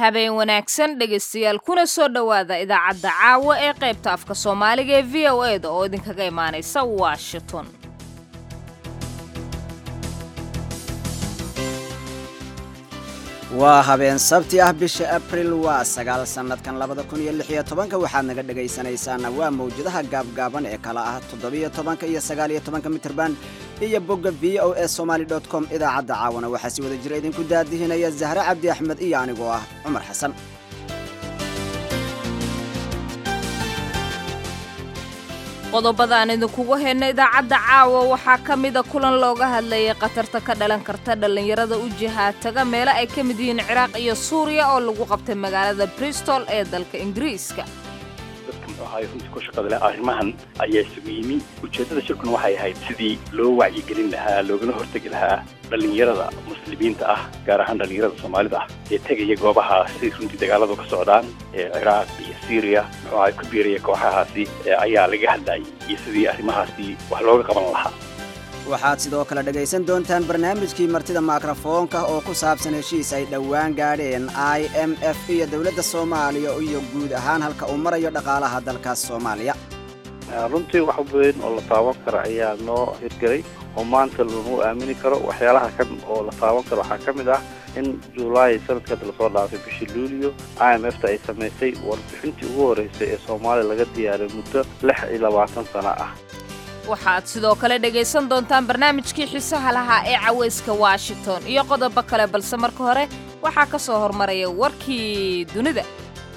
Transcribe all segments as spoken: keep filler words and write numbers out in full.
habeen wanaagsan dhegaystayaal kuna soo dhowaada idaacadda caawa ee qaybta afka soomaaliga ee v o e da oo idinkaga imaanaysa washington. waa habeen sabti ah bisha abril waa sagaal sannadkan labada kun iyo lix iyo tobanka waxaad naga dhegaysanaysaana waa mawjadaha gaabgaaban ee kala ah toddobiyo tobanka iyo sagaal iyo tobanka mitirban iyo bogga v o e somali dot com idaacadda caawana waxaa si wada jira idinku daadihinaya zahre cabdi axmed iyo anigoo ah cumar xasan. qodobada aan idinkugu hayno idaacadda caawa waxaa ka mida kulan looga hadlayay khatarta ka dhalan karta dhallinyarada u jihaataga meelo ay ka mid yihiin ciraaq iyo suuriya oo lagu qabtay magaalada bristol ee dalka ingiriiska. dadka muxuu ahaay runtii ku shaqada leh arrimahan ayaa isugu yimi ujeeddada shirkuna waxay ahayd sidii loo wacyigelin lahaa loogana hortegi lahaa dhallinyarada muslimiinta ah gaar ahaan dhallinyarada soomaalida ah ee tegaya goobaha si runtii dagaaladu ka socdaan ee ciraaq iyo syria muxuu ahaay ku biiraya kooxahaasi ayaa laga hadlayay iyo sidii arrimahaasi wax looga qaban lahaa. waxaad sidoo kale dhegaysan doontaan barnaamijkii martida mikrafoonka oo ku saabsan heshiis ay dhowaan gaadheen i m f iyo dowladda soomaaliya iyo guud ahaan halka uu marayo dhaqaalaha dalkaas soomaaliya. runtii wax weyn oo la taaban karo ayaa noo hirgelay oo maanta lagu aamini karo waxyaalaha kan oo la taaban karo waxaa ka mid ah in julaay sanadka lasoo dhaafay bishii luulyo i m f ta ay samaysay warbixintii ugu horreysay ee soomaaliya laga diyaariyo muddo lix iyo labaatan sano ah. waxaad sidoo kale dhegaysan doontaan barnaamijkii xiisaha lahaa ee cawayska washington iyo qodobo kale balse marka hore waxaa ka soo hormaraya warkii dunida.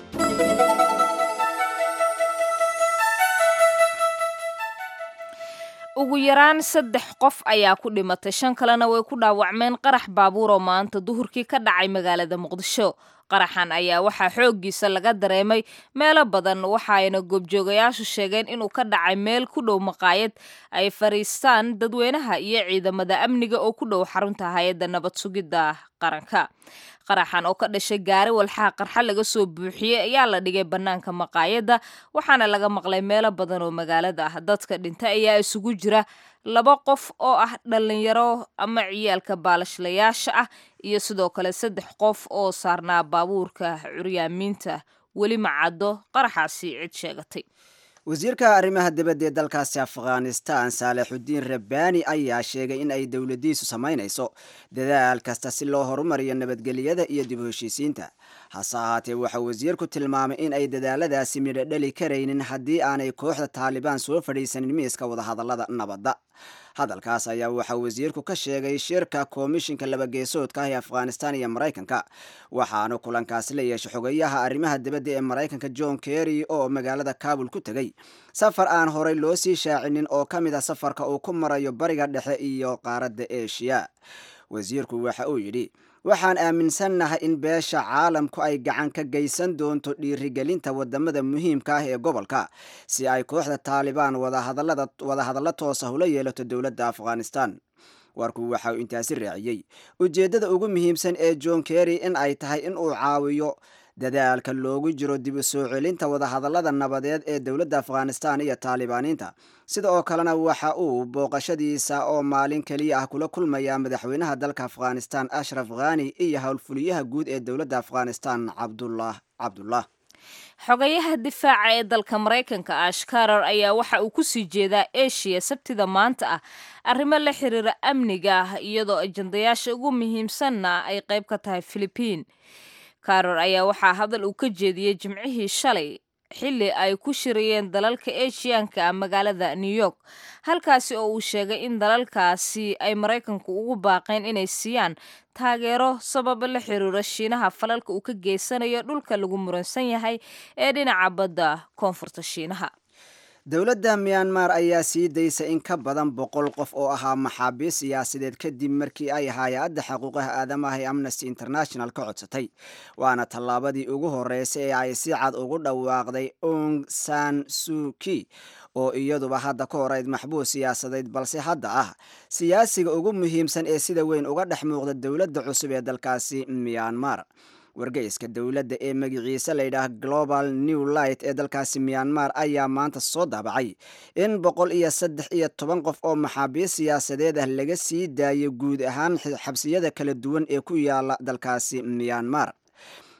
ugu yaraan saddex qof ayaa ku dhimatay shan kalena way ku dhaawacmeen qarax baabuur oo maanta duhurkii ka dhacay magaalada muqdisho. qaraxan ayaa waxaa xooggiisa laga dareemay meelo badan waxaayna goobjoogayaashu sheegeen inuu ka dhacay meel ku dhow maqaayad ay fariistaan dadweynaha iyo ciidamada amniga oo ku dhow xarunta hay-adda nabad sugidda qaranka. qaraxan oo ka dhashay gaari walxaha qarxa laga soo buuxiyey ayaa la dhigay bannaanka maqaayadda waxaana laga maqlay meelo badan oo magaalada ah. dadka dhintay ayaa isugu jira laba qof oo ah dhallinyaro ama ciyaalka baalashlayaasha ah iyo sidoo kale saddex qof oo saarnaa baabuurka curyaamiinta. weli ma caddo qaraxaasi cid sheegatay. wasiirka arrimaha dibadda ee dalkaasi afghanistan saalixudiin rabbaani ayaa sheegay in ay dowladdiisu samaynayso dadaal kasta si loo horumariyo nabadgelyada iyo dib u heshiisiinta. hase ahaatee waxaa wasiirku tilmaamay in ay dadaaladaasi midho dhali karaynin haddii aanay kooxda taalibaan soo fadhiisanin miiska wadahadallada nabadda. hadalkaas ayaa waxaa wasiirku ka sheegay shirka komishinka labageesoodka ah ee afghanistan iyo maraykanka waxaana kulankaasi la yeeshay xogayaha arrimaha dibadda ee maraykanka john kerry oo magaalada kabul ku tegey safar aan horay loo sii shaacinin oo ka mid ah safarka uu ku marayo bariga dhexe iyo qaaradda eshiya. wasiirku waxa uu yidhi waxaan aaminsannahay in beesha caalamku ay gacan ka geysan doonto dhiirigelinta wadamada muhiimka ah ee gobolka si ay kooxda taalibaan wadahadallo toosa ula yeelato dowladda afghanistan. warku waxa uu intaasi raaciyey ujeeddada ugu muhiimsan ee john kerry in ay tahay in uu caawiyo dadaalka loogu jiro dib u soo celinta wadahadallada nabadeed ee dowladda afghanistan iyo taalibaaniinta. sida oo kalena waxa uu booqashadiisa oo maalin keliya ah kula kulmaya madaxweynaha dalka afghanistan ashraf ghani iyo howlfuliyaha guud ee dowladda afghanistan cabdullah cabdullah. xogayaha difaaca ee dalka maraykanka ash karar ayaa waxa uu kusii jeedaa eshiya sabtida maanta ah arrimo la xiriira amniga ah iyadoo ajandayaasha ugu muhiimsanna ay qayb ka tahay philibiin. karar ayaa waxaa hadal uu ka jeediyey jimcihii shalay xilli ay ku shirayeen dalalka eshiyaanka ah magaalada new york halkaasi oo uu sheegay in dalalkaasi ay maraykanku ugu baaqeen inay siiyaan taageero sababa la xiriira shiinaha falalka uu ka geysanayo dhulka lagu muransan yahay ee dhinaca badda koonfurta shiinaha. dowladda myanmar ayaa sii daysa in ka badan boqol qof oo ahaa maxaabiis siyaasadeed kadib markii ay hay-adda xuquuqaha aadamaha ee amnesty international ka codsatay. waana tallaabadii ugu horreysay ee ay si cad ugu dhawaaqday aung san suu kyi oo iyaduba hadda ka horeyd maxbuus siyaasadeed balse hadda ah siyaasiga ugu muhiimsan ee sida weyn uga dhex muuqda dowladda cusub ee dalkaasi myanmar. wargeyska dowladda ee magaciisa layidhaah global new light ee dalkaasi myanmar ayaa maanta soo daabacay in boqol iyo saddex iyo toban qof oo maxaabiis siyaasadeed ah laga sii daayo guud ahaan xabsiyada kala duwan ee ku yaala dalkaasi myanmar.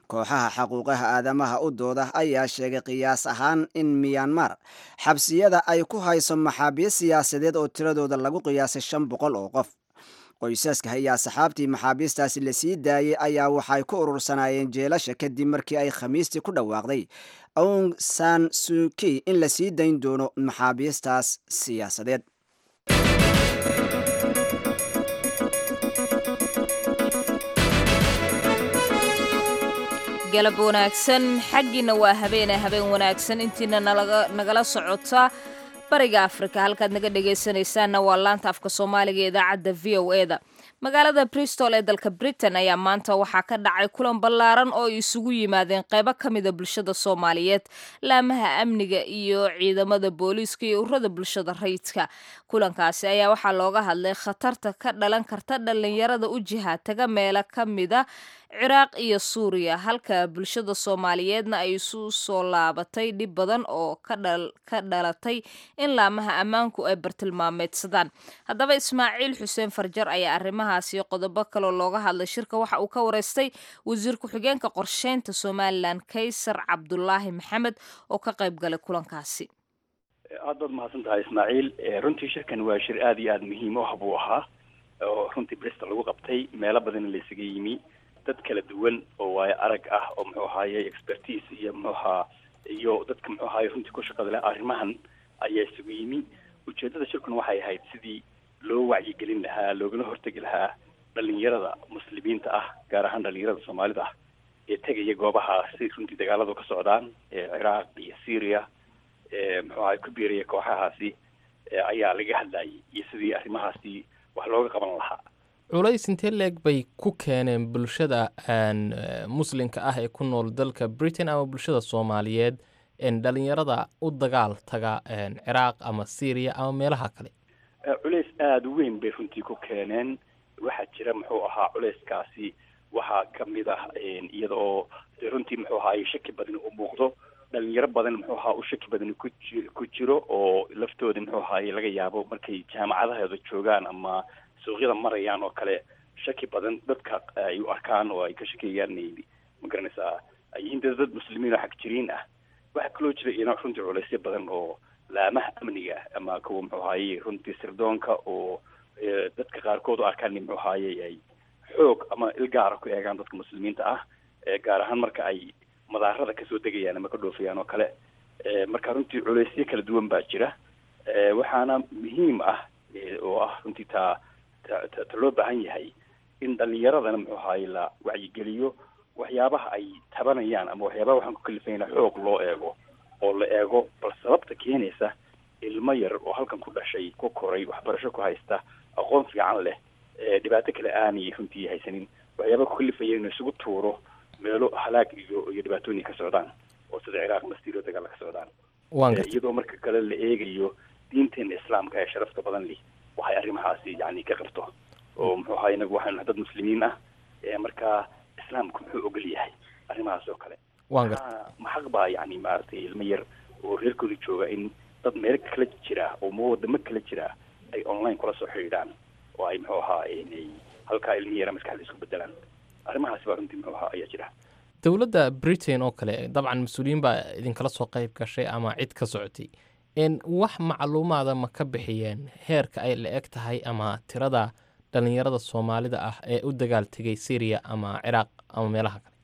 kooxaha xaquuqaha aadamaha u dooda ayaa sheegay qiyaas ahaan in miyanmar xabsiyada ay ku hayso maxaabiis siyaasadeed oo tiradooda lagu qiyaasay shan boqol oo qof. qoysaska iyo asxaabtii maxaabiistaasi la sii daayey ayaa waxay ku urursanaayeen jeelasha kadib markii ay khamiistii ku dhawaaqday Aung San Suu Kyi in la sii dayn doono maxaabiistaas siyaasadeed. galab wanaagsan xaggiina waa habeene habeen wanaagsan intiina nagala socota bariga afrika halkaad naga dhegaysanaysaanna waa laanta afka soomaaliga ee idaacadda v o eda. magaalada bristol ee dalka britain ayaa maanta waxaa ka dhacay kulan ballaaran oo ay isugu yimaadeen qaybo ka mida bulshada soomaaliyeed, laamaha amniga iyo ciidamada booliiska iyo ururada bulshada rayidka. kulankaasi ayaa waxaa looga hadlay khatarta ka dhalan karta dhalinyarada u jihaataga meelo ka mida ciraaq iyo suuriya, halka bulshada soomaaliyeedna ay isu soo laabatay dhib badan oo ka dhalatay in laamaha ammaanku ay bartilmaameedsadaan. haddaba ismaaciil xuseen farjar ayaa arrimahaasi qodobo kaloo looga hadlay shirka waxa uu ka wareystay wasiir ku-xigeenka qorsheynta somalilan kaysar cabdulaahi maxamed oo ka qayb galay kulankaasi. aad baad mahadsan tahay ismaaciil. runtii shirkan waa shir aada iyo aada muhiim ah buu ahaa oo runtii bristol lagu qabtay, meelo badan la isaga yimi, dad kala duwan oo waayo arag ah oo muxuu ahaaye expertise iyo muxuu ahaa iyo dadka muxuu ahaaye runtii ku shaqada leh arrimahan ayaa isugu yimi. ujeedada shirkuna waxay ahayd sidii loo wacyigelin lahaa, loogana hortegi lahaa dhalinyarada muslimiinta ah, gaar ahaan dhalinyarada soomaalida ah ee tegaya goobaha si runtii dagaaladu ka socdaan ee ciraaq iyo syria ee muxuu ahaye ku biiraya kooxahaasi ayaa laga hadlayay iyo sidii arrimahaasi wax looga qaban lahaa. culays intee leeg bay ku keeneen bulshada muslimka ah ee ku nool dalka britain ama bulshada soomaaliyeed dhalinyarada u dagaal taga ciraaq ama syria ama meelaha kale? culays aada u weyn bay runtii ku keeneen. waxaa jira muxuu ahaa culayskaasi waxaa kamid ah iyada oo runtii muxuu ahaaye shaki badan u muuqdo, dhalinyaro badan muxuu ahaa u shaki badan ku ji ku jiro oo laftooda muxuu ahaaye laga yaabo markay jaamacadaheeda joogaan ama suuqyada marayaan oo kale shaki badan dadka ay u arkaan oo ay ka shakiyaan ma garanaysaa ay yihiin dad muslimiin oo xag jiriin ah. waxaa kaloo jira iyana runtii culaysyo badan oo laamaha amniga ama kuwa muxuu ahaaye runtii sirdoonka oo dadka qaarkood u arkaan muxuu ahaaye ay xoog ama ilgaara ku eegaan dadka muslimiinta ah, gaar ahaan marka ay madaarada kasoo degayaan ama ka dhoofayaan oo kale. marka runtii culaysyo kala duwan baa jira. waxaana muhiim ah oo ah runtii taa ta loo baahan yahay in dhalinyaradana muxuu ahaaye la wacyigeliyo waxyaabaha ay tabanayaan ama waxyaabaha waxaan ku kalifayna xoog loo eego oo la eego bal sababta keenaysa ilmo yar oo halkan ku dhashay, ku koray, waxbarasho ku haysta, aqoon fiican leh, dhibaato kale aanay runtii haysanin, waxyaabaha ku kalifaya inuu isugu tuuro meelo halaag iyo iyo dhibaatooyin ka socdaan oo sida ciraaq mastiiro dagaal ka socdaan. iyadoo marka kale la eegayo diinteena islaamka ee sharafta badan leh waxay arrimahaasi yani ka qabto oo muxuu ahaa inagu waxaanu dad muslimiin ah marka islaamku muxuu ogol yahay arrimahaas oo kale. ma xaq baa yani maaragtay ilmo yar oo reerkooda jooga in dad meel kala jira oo wadamo kala jira ay online kula soo xidhiidhaan oo ay muxuu ahaa inay halkaa ilmo yara maskaxda isku bedelaan. arrimahaasi baa runtii muxuu ahaa ayaa jira. dowladda britain oo kale dabcan mas-uuliyiin baa idinkala soo qayb gashay ama cid ka socotay, wax macluumaada ma ka bixiyeen heerka ay la eg tahay ama tirada dhalinyarada soomaalida ah ee u dagaal tegay syria ama ciraaq ama meelaha kale?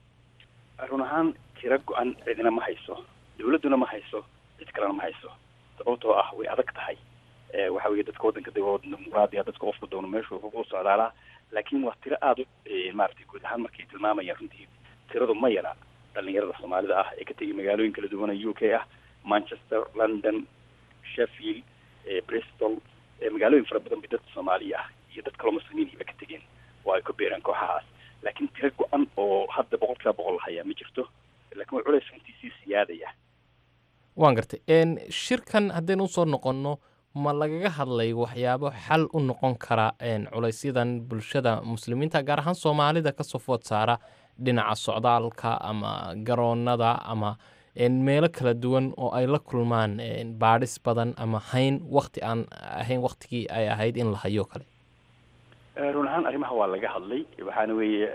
run ahaan tiro go-an cidina ma hayso, dowladduna ma hayso, cid kalena ma hayso. sababtoo ah way adag tahay. waxa weeye dadka waddanka dimuqraadiya dadka qofku doono meeshuu ku socdaalaa, laakiin waa tiro aada u maaragtay guud ahaan markay tilmaamayaan runtii tiradu ma yara dhalinyarada soomaalida ah ee ka tegay magaalooyin kala duwan oo u k ah, manchester, london, sheffield, bristol, magaalooyin fara badan bay dadka soomaaliya ah iyo dad kaloo muslimiinba ka tegeen oo ay ku beereen kooxahaas. laakiin tiro go-an oo hadda boqolkiiba boqol hayaa ma jirto, laakiin waa culays runtii sii siyaadaya. waan gartay. shirkan haddaynu usoo noqonno ma lagaga hadlay waxyaabo xal u noqon kara culaysyadan bulshada muslimiinta gaar ahaan soomaalida kasoo food saara dhinaca socdaalka ama garoonada ama meelo kala duwan oo ay la kulmaan baadhis badan ama hayn wakti aan ahayn waktigii ay ahayd in la hayo kale? run ahaan arrimaha waa laga hadlay. waxaana weeye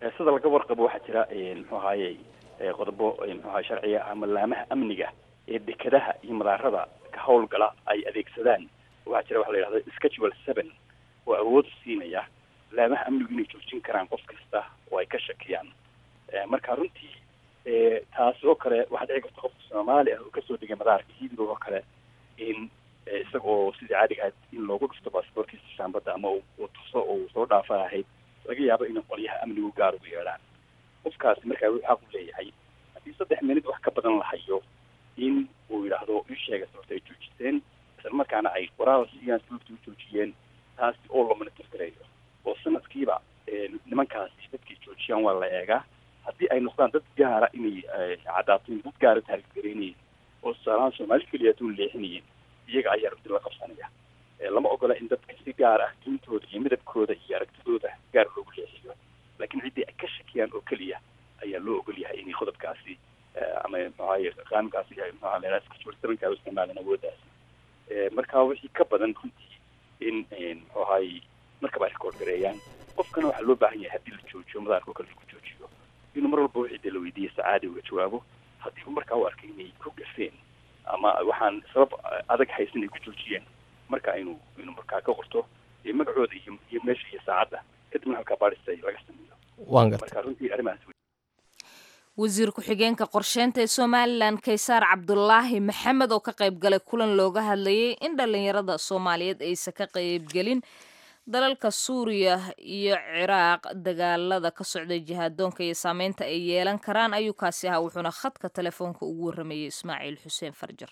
sida laga warqabo waxaa jira muxuu ahaayey qodobo muxuu ahaay sharciya ama laamaha amniga ee dekedaha iyo madaarada ka howlgala ay adeegsadaan. waxaa jira waxa la yidhahda schedule seven oo awood siinaya laamaha amnigu inay joojin karaan qof kasta oo ay ka shakiyaan. marka runtii taas oo kale waxaa dhici karta qofka Soomaali ah oo kasoo dhigay madaarka Heathrow oo kale in isagoo sidii caadiga ahayd in loogu dhufto baasaboorkiisa shaambada ama uu tuso oo soo dhaafa ahayd laga yaabo in qolyaha amnigu gaar ugu yeedhaan. qofkaasi markaa wuxuu xaq u leeyahay haddii saddex minid wax ka badan la hayo in uu yidhaahdo ii sheega sababta ay joojiseen isla markaana ay qoraal siiyaan sababta u joojiyeen taasi oo loo monitor gareeyo oo sanadkiiba nimankaasi dadkii joojiyaan waa la eegaa. haddii ay noqdaan dad gaara inay cadaatiin dad gaara taariikgareynayeen oo tusaalahaan Soomaali keliya tuun leexinayeen iyaga ayaa runtii la qabsanaya. lama ogola in dadka si gaar ah diintooda iyo midabkooda iyo aragtidooda gaar loogu leexiyo, laakiin ciddii ay ka shakiyaan oo keliya ayaa loo ogol yahay inay qodobkaasi ama maxaaye qaankaasi yahay maxaa la yidhaha schedule seven-ka u isticmaalaan awooddaasi. marka wixii ka badan runtii in muxuu ahaay markaba ay record gareeyaan. qofkana waxaa loo baahan yahay haddii la joojiyo madaarka oo kale lagu joojiyo inuu mar walba wixii dee la weydiiyo sacaadi uga jawaabo. haddii uu markaa u arkay inay ku gafeen ama waxaan sabab adag haysan ay ku joojiyeen marka inuu inuu markaa ka qorto magacooda iyo iyo meesha iyo saacadda kadibna halkaa baadhista laga sameeyo. waan gartay. marka runtii arrimahaas wasiir ku-xigeenka qorsheynta ee Somaliland Kaysaar Cabdullaahi Maxamed oo ka qayb galay kulan looga hadlayay in dhalinyarada Soomaaliyeed aysan ka qayb gelin dalalka Suuriya iyo Ciraaq dagaalada ka socday jihaadoonka iyo saameynta ay yeelan karaan ayuu kaasi ahaa wuxuuna khadka telefoonka ugu waramayay Ismaaciil Xuseen Farjar.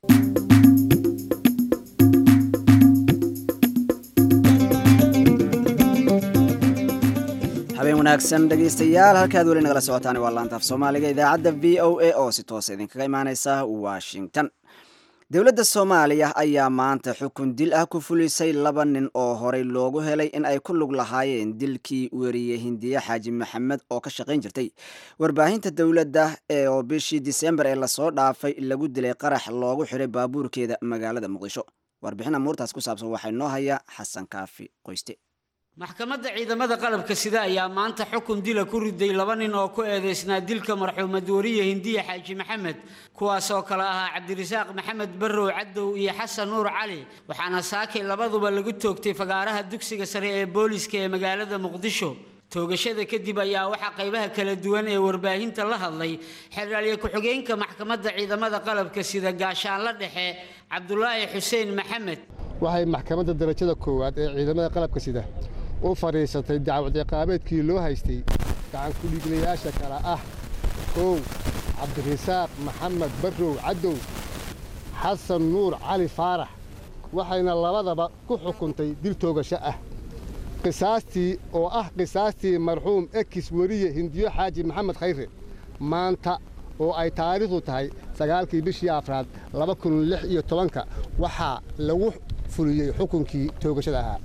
habeen wanaagsan dhegaystayaal halkaad weli nagala socotaan waa laanta af Soomaaliga idaacadda V O A oo si toos idinkaga imaanaysa Washington. dowladda Soomaaliya ayaa maanta xukun dil ah ku fulisay laba nin oo horey loogu helay in ay ku lug lahaayeen dilkii wariyay Hindiya Xaaji Maxamed oo ka shaqayn jirtay warbaahinta dowladda ee oo bishii December ee la soo dhaafay lagu dilay qarax loogu xiray baabuurkeeda magaalada Muqdisho. warbixin amuurtaas ku saabsan waxay noo haya Xasan Kaafi Qoyste. maxkamadda ciidamada qalabka sida ayaa maanta xukun dil ku riday laba nin oo ku eedeysnaa dilka marxuumad wariye Hindiya Xaaji Maxamed kuwaas oo kala ahaa Cabdirasaaq Maxamed Barrow Cadow iyo Xasan Nuur Cali waxaana saakay labaduba lagu toogtay fagaaraha dugsiga sare ee booliska ee magaalada Muqdisho. toogashada kadib ayaa waxa qaybaha kala duwan ee warbaahinta la hadlay xeraalye ku-xigeenka maxkamadda ciidamada qalabka sida gaashaan la dhexe Cabdullaahi Xuseen Maxamed. waxay maxkamadda darajada koowaad ee ciidamada qalabka sida u fariisatay dacwad ciqaabeedkii loo haystay gacan ku dhiiglayaasha kala ah kow Cabdirasaaq Maxamed Barrow Cadow Xasan Nuur Cali Faarax waxayna labadaba ku xukuntay dil toogasho ah qisaastii oo ah qisaastii marxuum ekis wariye Hindiyo Xaaji Maxamed Khayre maanta oo ay taariikhdu tahay sagaalkii bishii afraad laba kun lix iyo tobanka waxaa lagu fuliyay xukunkii toogashada ahaa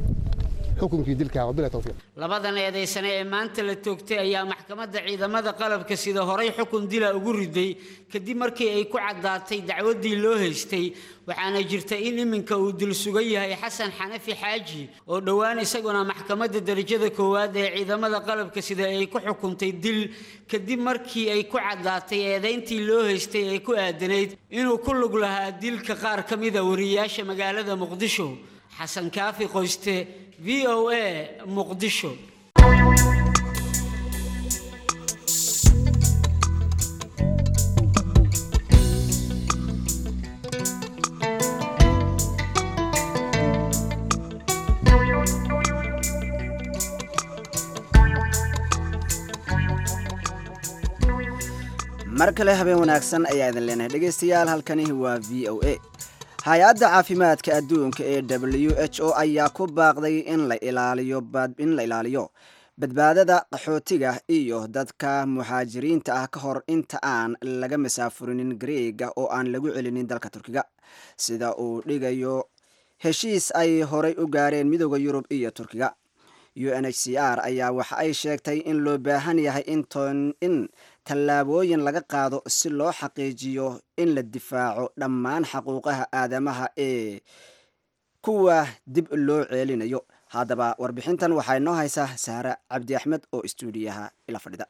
xukunkii dilka wabillahi tawfiiq. labadan eedeysane ee maanta la toogtay ayaa maxkamadda ciidamada qalabka sida horay xukun dila ugu riday kadib markii ay ku cadaatay dacwadii loo haystay waxaana jirta in iminka uu dil sugan yahay Xasan Xanafi Xaaji oo dhawaan isaguna maxkamadda darajada koowaad ee ciidamada qalabka sida ay ku xukuntay dil kadib markii ay ku cadaatay eedeyntii loo haystay ay ku aadanayd inuu ku lug lahaa dilka qaar ka mid ah wariyaasha magaalada Muqdisho. Xasan Kaafi Qoyste V O A Muqdisho. mar kale habeen wanaagsan ayaa idin leenahay dhegaystayaal halkani waa V O A. hay-adda caafimaadka adduunka ee W H O ayaa ku baaqday in la ilaaliyo in la ilaaliyo badbaadada qaxootiga iyo dadka muhaajiriinta ah ka hor inta aan laga masaafurinin Greega oo aan lagu celinin dalka Turkiga sida uu dhigayo heshiis ay horay u gaareen midowga Yurub iyo Turkiga. U N H C R ayaa waxa ay sheegtay in loo baahan yahay in tallaabooyin laga qaado si loo xaqiijiyo in la difaaco dhammaan xuquuqaha aadamaha ee kuwa dib loo ceelinayo. haddaba warbixintan waxaa inoo haysaa saare cabdi axmed oo istuudiyaha ila fadhida.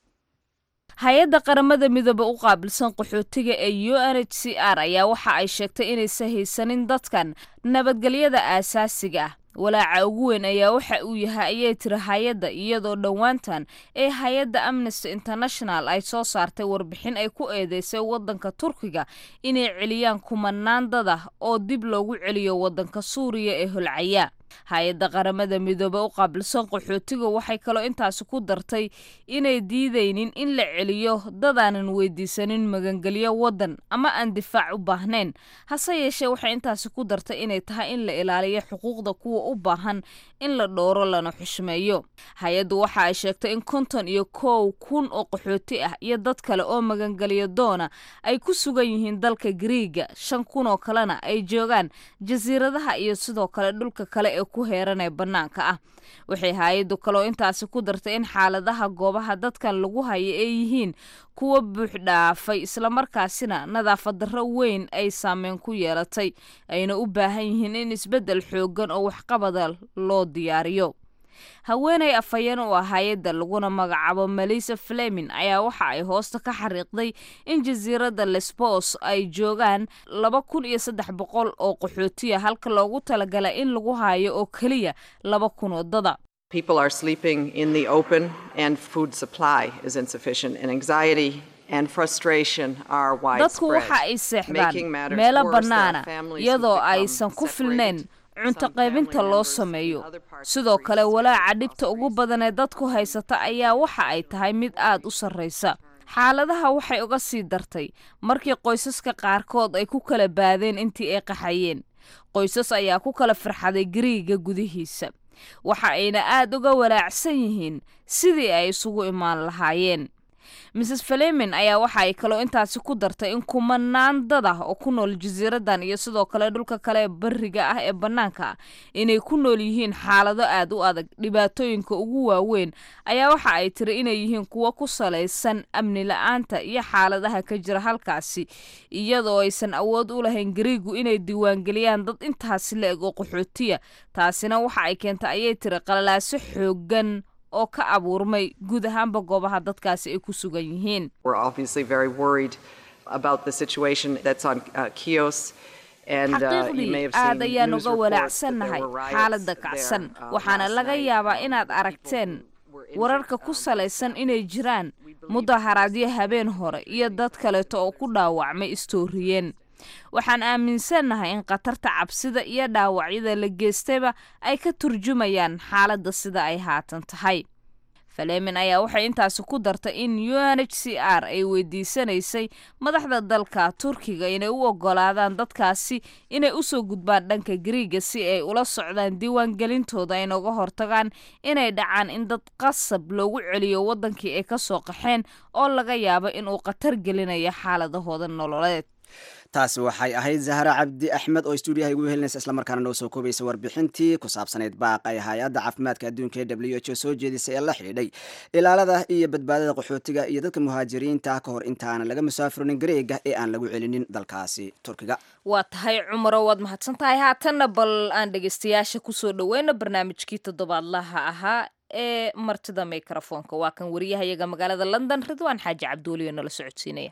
hay-adda qaramada midoobe u qaabilsan qaxootiga ee u n h c r ayaa waxa ay sheegtay inaysan haysanin dadkan nabadgelyada aasaasiga ah. walaaca ugu weyn ayaa waxa uu yahay ayay tiri hay-adda, iyadoo dhowaantan ee hay-adda Amnesty International ay soo saartay warbixin ay ku eedeysay waddanka Turkiga inay celiyaan kumanaan dad ah oo dib loogu celiyo waddanka Suuriya ee holcaya. hay-adda qaramada midoobe u qaabilsan qaxootiga waxay kaloo intaasi ku dartay inay diidaynin in la celiyo dadaanan weydiisanin magangelyo waddan ama aan difaac u baahnayn. hase yeeshee waxay intaasi ku dartay inay tahay in la ilaaliyo xuquuqda kuwa u baahan in la dhooro lana xushmeeyo. hay-addu waxa ay sheegtay in konton iyo kow kun oo qaxooti ah iyo dad kale oo magangelyo doona ay ku sugan yihiin dalka Giriiga, shan kun oo kalena ay joogaan jasiiradaha iyo sidoo kale dhulka kale ee ku heeran ee bannaanka ah. waxay hay-addu kaloo intaasi ku dartay in xaaladaha goobaha dadkan lagu hayo ay yihiin kuwa buux dhaafay islamarkaasina nadaafad darro weyn ay saameyn ku yeelatay, ayna u baahan yihiin in isbeddel xooggan oo waxqabada loo diyaariyo. haweeney afhayeen u ah hay-adda laguna magacaabo Melissa Fleming ayaa waxa ay hoosta ka xariiqday in jasiiradda Lesbos ay joogaan laba kun iyo saddex boqol oo qaxootiya halka loogu talagalay in lagu hayo oo keliya laba kun oo dada. People are sleeping in the open and food supply is insufficient and anxiety and frustration are widespread. dadku waxa ay seexdaan meelo bannaana iyadoo aysan ku filnayn cunto qaybinta loo sameeyo. sidoo kale walaaca dhibta ugu badan ee dadku haysata ayaa waxa ay tahay mid aad u sarreysa. xaaladaha waxay uga sii dartay markii qoysaska qaarkood ay ku kala baadeen intii ay qaxayeen. qoysas ayaa ku kala farxaday Giriiga gudihiisa, waxa ayna aad uga walaacsan yihiin sidii ay isugu imaan lahaayeen. Missus Fleming ayaa waxa ay kaloo intaasi ku dartay in kumanaan dad ah oo ku nool jasiiradan iyo sidoo kale dhulka kale bariga ah ee bannaanka inay ku nool yihiin xaalado aad u adag. dhibaatooyinka ugu waaweyn ayaa waxa ay tiri inay yihiin kuwa ku salaysan amni la'aanta iyo xaaladaha ka jira halkaasi, iyadoo aysan awood u lahayn Giriigu inay diiwaangeliyaan dad intaasi la eg oo qaxootiya. taasina waxa ay keentay ayay tiri qalalaaso xooggan oo ka abuurmay guud ahaanba goobaha dadkaasi ay ku sugan yihiin. We're obviously very worried about the situation that's on uh, Chios and uh, you may have seen aad ayaan news uga reports that walaacsannahay there were riots xaaladda there, kacsan uh, waxaana last laga night. yaabaa inaad aragteen wararka ku salaysan inay jiraan mudaharaadyo habeen hore iyo dad kaleeto oo ku dhaawacmay istooriyeen. waxaan aaminsannahay in khatarta cabsida iyo dhaawacyada la geystayba ay ka turjumayaan xaaladda sida ay haatan tahay. Fleming ayaa waxay intaasi ku dartay in U N H C R ay weydiisanaysay madaxda dalka Turkiga inay u ogolaadaan dadkaasi inay u soo gudbaan dhanka Giriiga si ay ula socdaan diiwaangelintooda ay uga hortagaan inay dhacaan in dad qasab loogu celiyo wadankii ay ka soo qaxeen oo laga yaabo in uu khatar gelinayo xaaladahooda nololeed. taasi waxay ahayd Zahra Cabdi Axmed oo stuudiyaha igu helinaysa isla markaana noo soo koobaysa warbixintii ku saabsaneyd baaq ay hay'adda caafimaadka adduunka ee W H O soo jeedisay ee la xidhiidhay ilaalada iyo badbaadada qaxootiga iyo dadka muhaajiriinta ka hor intaana laga musaafirin Giriiga ee aan lagu celinin dalkaasi Turkiga. waa tahay Cumar waad mahadsan tahay. haatanna bal aan dhageystayaasha ku soo dhaweeyna barnaamijkii toddobaadlaha ahaa ee martida mikrofoonka. waa kan wariyahayaga magaalada London Ridwaan Xaaji Cabduuli oo nala socodsiinaya.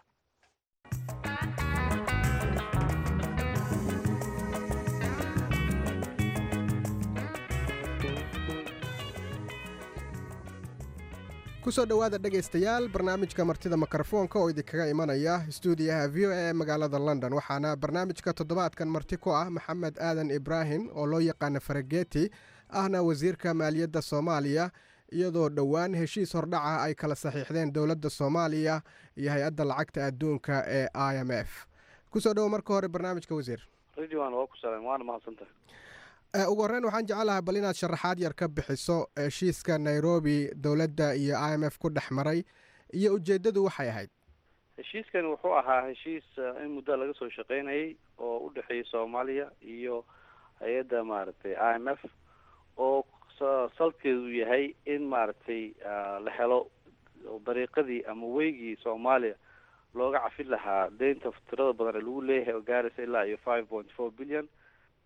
kusoo dhowaada dhegaystayaal barnaamijka martida mikrofoonka oo idinkaga imanaya stuudiyaha v o a ee magaalada London. waxaana barnaamijka toddobaadkan marti ku ah Maxamed Aadan Ibraahim oo loo yaqaano Farageti, ahna wasiirka maaliyadda Soomaaliya, iyadoo dhowaan heshiis hordhaca ay kala saxiixdeen dowladda Soomaaliya iyo hay-adda lacagta adduunka ee I M F. kusoo dhowo marka hore barnaamijka wasiir. ridwan waa ku salaam waana mahadsantahay. ugu horreyn waxaan jecelahay bal inaad sharaxaad yar ka bixiso heshiiska Nairobi dowladda iyo I M F ku dhex maray iyo ujeeddadu waxay ahayd. heshiiskan wuxuu ahaa heshiis in muddo laga soo shaqaynayay oo u dhexeeyay Soomaaliya iyo hay-adda maaragtay I M F oo salkeedu yahay in maaragtay la helo dariiqadii ama weygii Soomaaliya looga cafin lahaa deynta tirada badan ee lagu leeyahay oo gaaraysa ilaa iyo five point four billion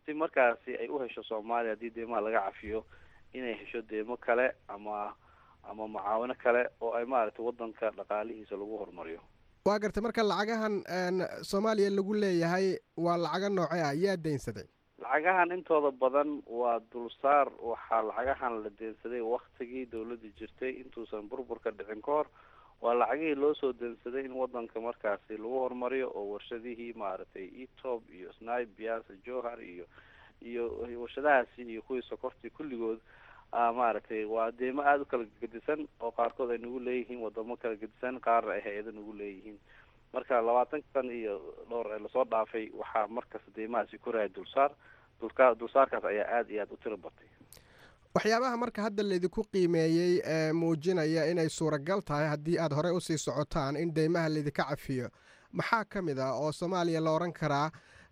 si markaasi ay u hesho soomaaliya haddii deymaha laga cafiyo inay hesho deymo kale ama ama mucaawino kale oo ay maaragtay wadanka dhaqaalihiisa lagu horumariyo. waa gartay marka lacagahan soomaaliya lagu leeyahay waa lacaga noocee ah yaa deynsaday? lacagahan intooda badan waa dulsaar. waxaa lacagahan la deensaday waktigii dawladda jirtay intuusan burburka dhicin ka hor. waa lacagihii loo soo deensaday in wadanka markaasi lagu horumariyo oo warshadihii maaragtay etob iyo snai biasa johar iyo iyo warshadahaasi iyo kuwii sokortii kulligood maaragtay waa deymo aada u kala gedisan oo qaarkood ay nagu leeyihiin wadamo kala gedisan, qaarna ay hay-ada nagu leeyihiin. marka labaatanka san iyo dhowr ee lasoo dhaafay waxaa markasta deymahaasi koraya dulsaar dulka dulsaarkaas ayaa aada iyo aada u tiro batay. waxyaabaha marka hadda laydinku qiimeeyey ee muujinaya inay suuragal tahay haddii aada horey usii socotaan in deymaha laydinka cafiyo maxaa ka mid ah oo soomaaliya la odhan karaa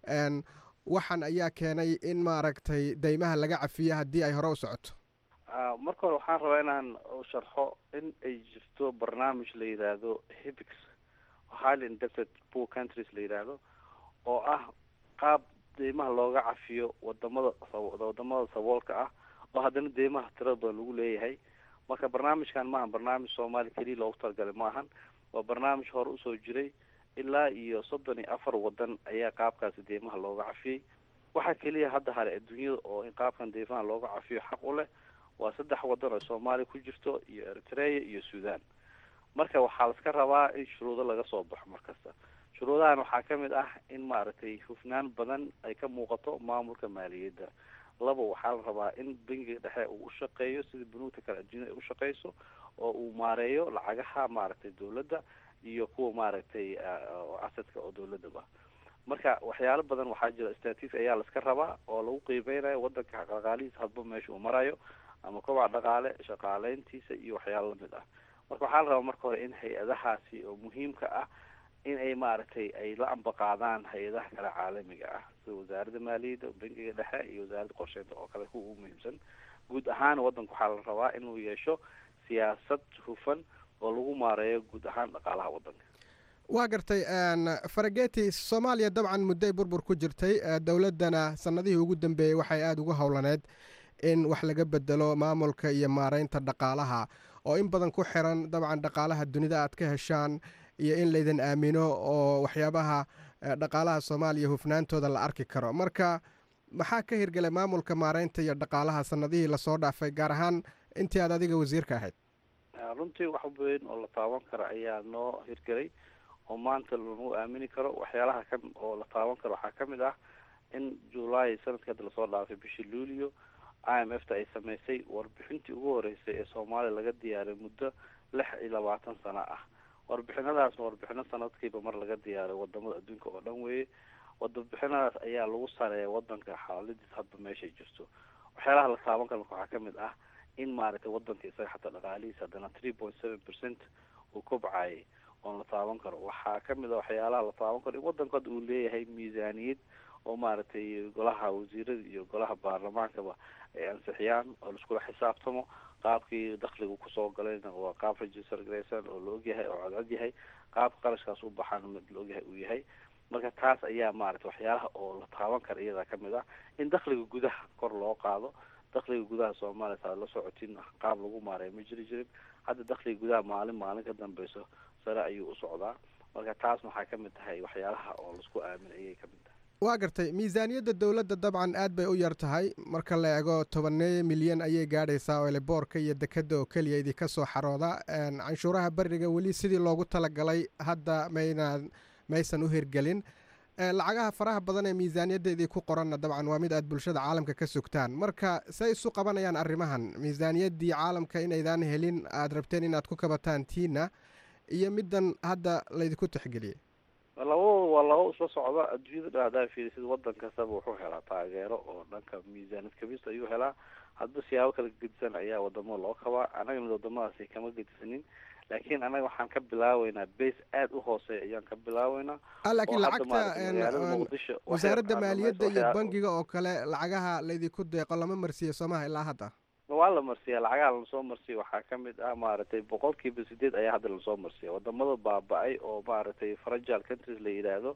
waxan ayaa keenay in maaragtay deymaha laga cafiyo haddii ay hore u socoto? marka hore waxaan rabaa inaan sharxo in ay jirto barnaamij la yidhaahdo hibix highly indebted poor countries la yidhaahdo oo ah qaab deymaha looga cafiyo wadamada wadamada saboolka ah oo haddana deymaha tirada badan lagu leeyahay. marka barnaamijkan maahan barnaamij soomaali keliya loogu talagalay maahan, waa barnaamij hore usoo jiray ilaa iyo soddon iyo afar wadan ayaa qaabkaasi deymaha looga cafiyey. waxaa keliya hadda hare adduunyada oo in qaabkan deymaha looga cafiyo xaq u leh waa saddex wadan oo soomaaliya ku jirto iyo eritrea iyo sudan. marka waxaa laska rabaa in shuruudo laga soo baxo markasta. shuruudahan waxaa ka mid ah in maaragtay hufnaan badan ay ka muuqato maamulka maaliyadda. laba, waxaa la rabaa in bangiga dhexe uu ushaqeeyo sida banuugta kale adduunyada ay ushaqeyso oo uu maareeyo lacagaha maaragtay dawladda iyo kuwa maaragtay asadka oo dawladaba. marka waxyaalo badan waxaa jira statis ayaa laska rabaa oo lagu qiimeynayo wadanka dhaqaalihiisa hadba meesha uu marayo ama kobaca dhaqaale, shaqaaleyntiisa iyo waxyaalo lamid ah. marka waxaa la rabaa marka hore in hay-adahaasi oo muhiimka ah in ay maaragtay ay la ambaqaadaan hay-adaha kale caalamiga ah sida wasaaradda maaliyadda, bangiga dhexe iyo wasaaradda qorsheynta oo kale kuwa ugu muhiimsan. guud ahaan wadanka waxaa la rabaa inuu yeesho siyaasad hufan oo lagu maareeyo guud ahaan dhaqaalaha wadanka. waa gartay farageti soomaaliya dabcan mudday burbur ku jirtay, dowladdana sanadihii ugu dambeeyey waxay aada ugu howlaneed in wax laga bedelo maamulka iyo maareynta dhaqaalaha oo in badan ku xiran dabcan dhaqaalaha dunida aad ka heshaan iyo in laydin aamino oo waxyaabaha dhaqaalaha soomaaliya hufnaantooda la arki karo. marka maxaa ka hirgelay maamulka maareynta iyo dhaqaalaha sanadihii lasoo dhaafay gaar ahaan intii aad adiga wasiirka ahayd? runtii wax weyn oo la taaban karo ayaa noo hirgelay oo maanta lagu aamini karo. waxyaalaha kan oo la taaban karo waxaa ka mid ah in july sanadka hadda lasoo dhaafay bishii luulio i m f ta ay samaysay warbixintii ugu horeysay ee soomaaliya laga diyaaray muddo lix iyo labaatan sano ah. warbixinadaasna warbixino sanadkiiba mar laga diyaaray wadamada adduunka oo dhan weeye. warbixinadaas ayaa lagu sareeya wadanka xaaladiis hadba meeshay jirto. waxyaalaha la taaban karo waxaa ka mid ah in maaragtay wadanka isaga xataa dhaqaalihiisa haddana three point seven percent uu kobcayay oon la taaban karo. waxaa kamid a waxyaalaha la taaban karo in wadanka hadda uu leeyahay miisaaniyad oo maaragtay golaha wasiirada iyo golaha baarlamaankaba ay ansixiyaan oo laiskula xisaabtamo. qaabkii dakligu kusoo galayna waa qaab register garaysan oo la ogyahay oo codcod yahay. qaabka qarashkaas u baxaana mid la ogyahay uu yahay. marka taas ayaa maaragtay waxyaalaha oo la taaban kara iyadaa kamid ah in dakliga gudaha kor loo qaado. dakliga gudaha soomaaliya saa la socotin qaab lagu maareeyo ma jiri jirin. hadda dakliga gudaha maalin maalin ka dambeyso sare ayuu u socdaa. marka taas waxaa kamid tahay waxyaalaha oo laisku aaminay ayay kamid tahay. waa gartay miisaaniyadda dowladda dabcan aad bay u yar tahay marka la eego tobanee milyan ayay gaadhaysaa oo eleboorka iyo dekadda oo keliya idinka soo xarooda. canshuuraha bariga weli sidii loogu talagalay hadda maynaan maysan u hirgelin. lacagaha faraha badan ee miisaaniyadda idinku qoranna dabcan waa mid aad bulshada caalamka ka sugtaan. marka say isu qabanayaan arrimahan miisaaniyaddii caalamka inaydaan helin aad rabteen inaad ku kabataan tiina iyo middan hadda laydinku tixgeliyey? labadooda waa laba isla socda. adduunyada dhan haddaa fiirisid wadan kastaba wuxuu helaa taageero oo dhanka miisaaniyad kabista ayuu helaa. hadba siyaabo kala gedisan ayaa wadamo loo kabaa. annagana wadamadaasi kama gedisanin laakiin anaga waxaan ka bilaaweynaa base aada u hooseeya ayaan ka bilaaweynaa. laakiin lacagta wasaaradda maaliyadda iyo bangiga oo kale lacagaha laydinku deeqo lama marsiiyo soomaha ilaa hadda? waa la marsiya. lacagaha lasoo marsiya waxaa kamid ah maaragtay boqolkiiba sideed ayaa hadda lasoo marsiya. wadamada baaba-ay oo maaragtay fragile countries la yidhaahdo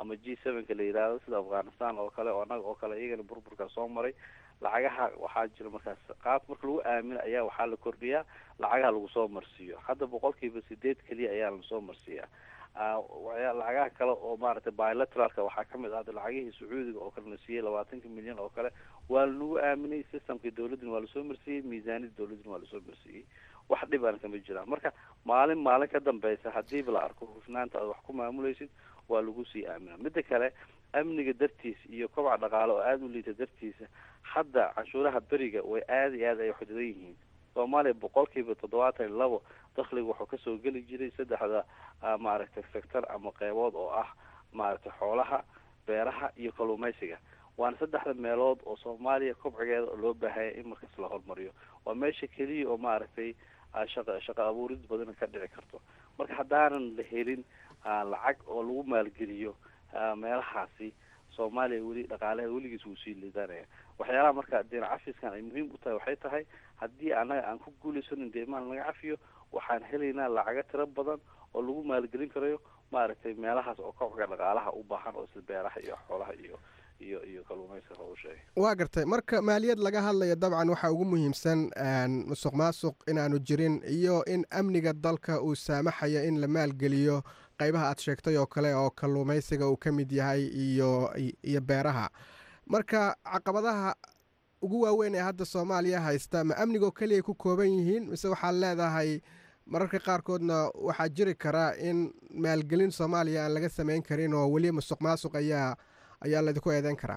ama g sevenka la yidhaahdo sida afghanistan oo kale oo annaga oo kale iyagana burburka soo maray lacagaha waxaa jira markaas qaab marka lagu aamino ayaa waxaa la kordhiyaa lacagaha lagu soo marsiiyo hadda boqolkiiba sideed keliya ayaa lasoo marsiiyaa lacagaha kale oo maaragtay bilateralka waxaa kamid ah lacagihii sacuudiga oo kale la siiyey labaatanka milyan oo kale waa lanagu aaminay systemka dawladina waa lasoo marsiiyey miisaaniyada dawladina waa lasoo marsiiyey wax dhibaan kama jiraan marka maalin maalin ka dambeysa hadiiba la arko hufnaanta aad wax ku maamulaysid waa lagu sii aamina midda kale amniga dartiisa iyo kobaca dhaqaale oo aada u liita dartiisa hadda canshuuraha beriga way aada iyo aada ay xududan yihiin soomaaliya boqolkiiba toddobaatan iyo labo dakhliga wuxuu kasoo geli jiray saddexda maaragtay sector ama qeybood oo ah maaragtay xoolaha beeraha iyo kalluumeysiga waana saddexda meelood oo soomaaliya kobcigeeda oo loo baahaya in markaas la horumariyo waa meesha keliya oo maaragtay shaqa shaqa abuurid badan ka dhici karto marka haddaanan la helin lacag oo lagu maalgeliyo meelahaasi soomaaliya weli dhaqaalaheeda weligiis wuu sii liidanaya waxyaalaha marka deen cafiskan ay muhiim u tahay waxay tahay haddii annaga aan ku guulaysanin deemahan laga cafiyo waxaan helaynaa lacago tiro badan oo lagu maalgelin karayo maaragtay meelahaas oo kobciga dhaqaalaha u baahan oo sida beeraha iyo xoolaha iyo iyo iyo kalluumeysiga oo sheegay waa gartay marka maaliyad laga hadlayo dabcan waxaa ugu muhiimsan musuq maasuq inaanu jirin iyo in amniga dalka uu saamaxayo in la maalgeliyo qaybaha aad sheegtay oo kale oo kalluumeysiga uu ka mid yahay iyo iyo beeraha marka caqabadaha ugu waaweyn ee hadda soomaaliya haysta ma amnigoo keliya ku kooban yihiin mise waxaad leedahay mararka qaarkoodna waxaa jiri karaa in maalgelin soomaaliya aan laga samayn karin oo weli musuq maasuq ayaa ayaa laydinku eedeyn karaa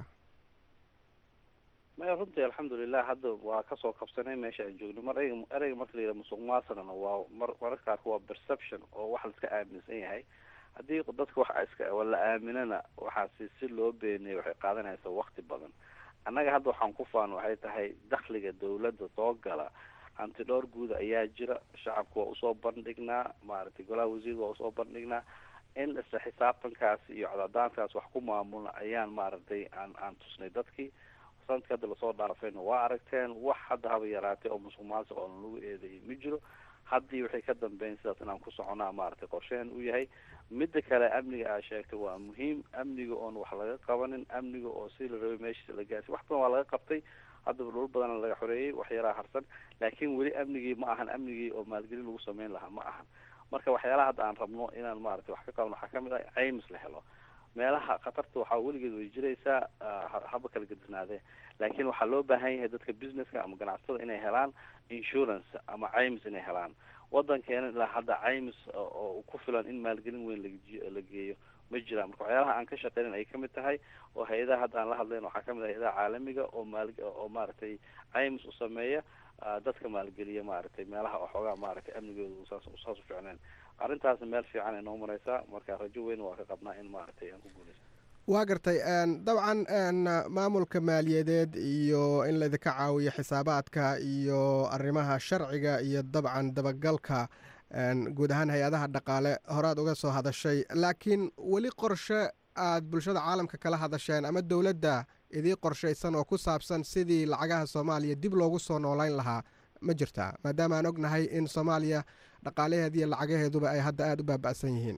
maya runtii alxamdulilah hadda waa kasoo kabsanay meesha aan joogno mar ereyga marka la yidhaha musuq maasuqna waa mar mararka qaarka waa perception oo wax laiska aaminsan yahay haddii dadka waxa iska la aaminana waxaasi si loo beeniyay waxay qaadanaysaa wakti badan annaga hadda waxaan ku faan waxay tahay dakhliga dawladda soo gala hanti dhowr guud ayaa jira shacabka waa usoo bandhignaa maaragtay golaha wasiirka waa usoo bandhignaa in isla xisaabtankaas iyo codadaankaas wax ku maamulna ayaan maaragtay aan aan tusnay dadkii sanadka hadda lasoo dhaafayna waa aragteen wax hadda haba yaraatay oo musuq maasuq oo lagu eedeeyay ma jiro haddii waxay ka dambeyn sidaas inaan ku soconaa maaragtay qorshehen u yahay midda kale amniga aa sheegtay waa muhiim amniga oon wax laga qabanin amniga oo si la rabay meeshiisa la gaarsi wax badan waa laga qabtay haddaba dhul badan laga xoreeyey waxyaalaha harsan laakiin weli amnigii ma ahan amnigii oo maalgelin lagu sameyn lahaa ma ahan marka waxyaalaha hadda aan rabno inaan maaragtay wax ka qabno waxaa kamid ah caymis la helo meelaha khatarta waxaa weligeed way jiraysaa haba kala gedisnaadee laakiin waxaa loo baahan yahay dadka businesska ama ganacsatada inay helaan insurance ama caymis inay helaan wadankeena ilaa hadda caymis oo ku filan in maalgelin weyn la geeyo ma jiraan marka waxyaalaha aan ka shaqeynin ay kamid tahay oo hay-adaha hadda aan la hadlayn waxaa kamid ah hay-adaha caalamiga oo maal oo maaragtay caymis u sameeya dadka maalgeliya maaragtay meelaha oo xoogaa maaragtay amnigooda saas saas u ficneen arrintaas meel fiican ay noo mareysaa marka rajo weyn waa ka qabnaa in maaragtay aan ku guuleysto waa gartay dabcan maamulka maaliyadeed iyo in laydinka caawiyo xisaabaadka iyo arrimaha sharciga iyo dabcan dabagalka guud ahaan hay-adaha dhaqaale horaad uga soo hadashay laakiin weli qorshe aad bulshada caalamka kala hadasheen ama dowladda idii qorshaysan oo ku saabsan sidii lacagaha soomaaliya dib loogu soo noolayn lahaa ma jirtaa maadaama aan ognahay in soomaaliya dhaqaalaheeda iyo lacagaheeduba ay hadda aada u baaba'san yihiin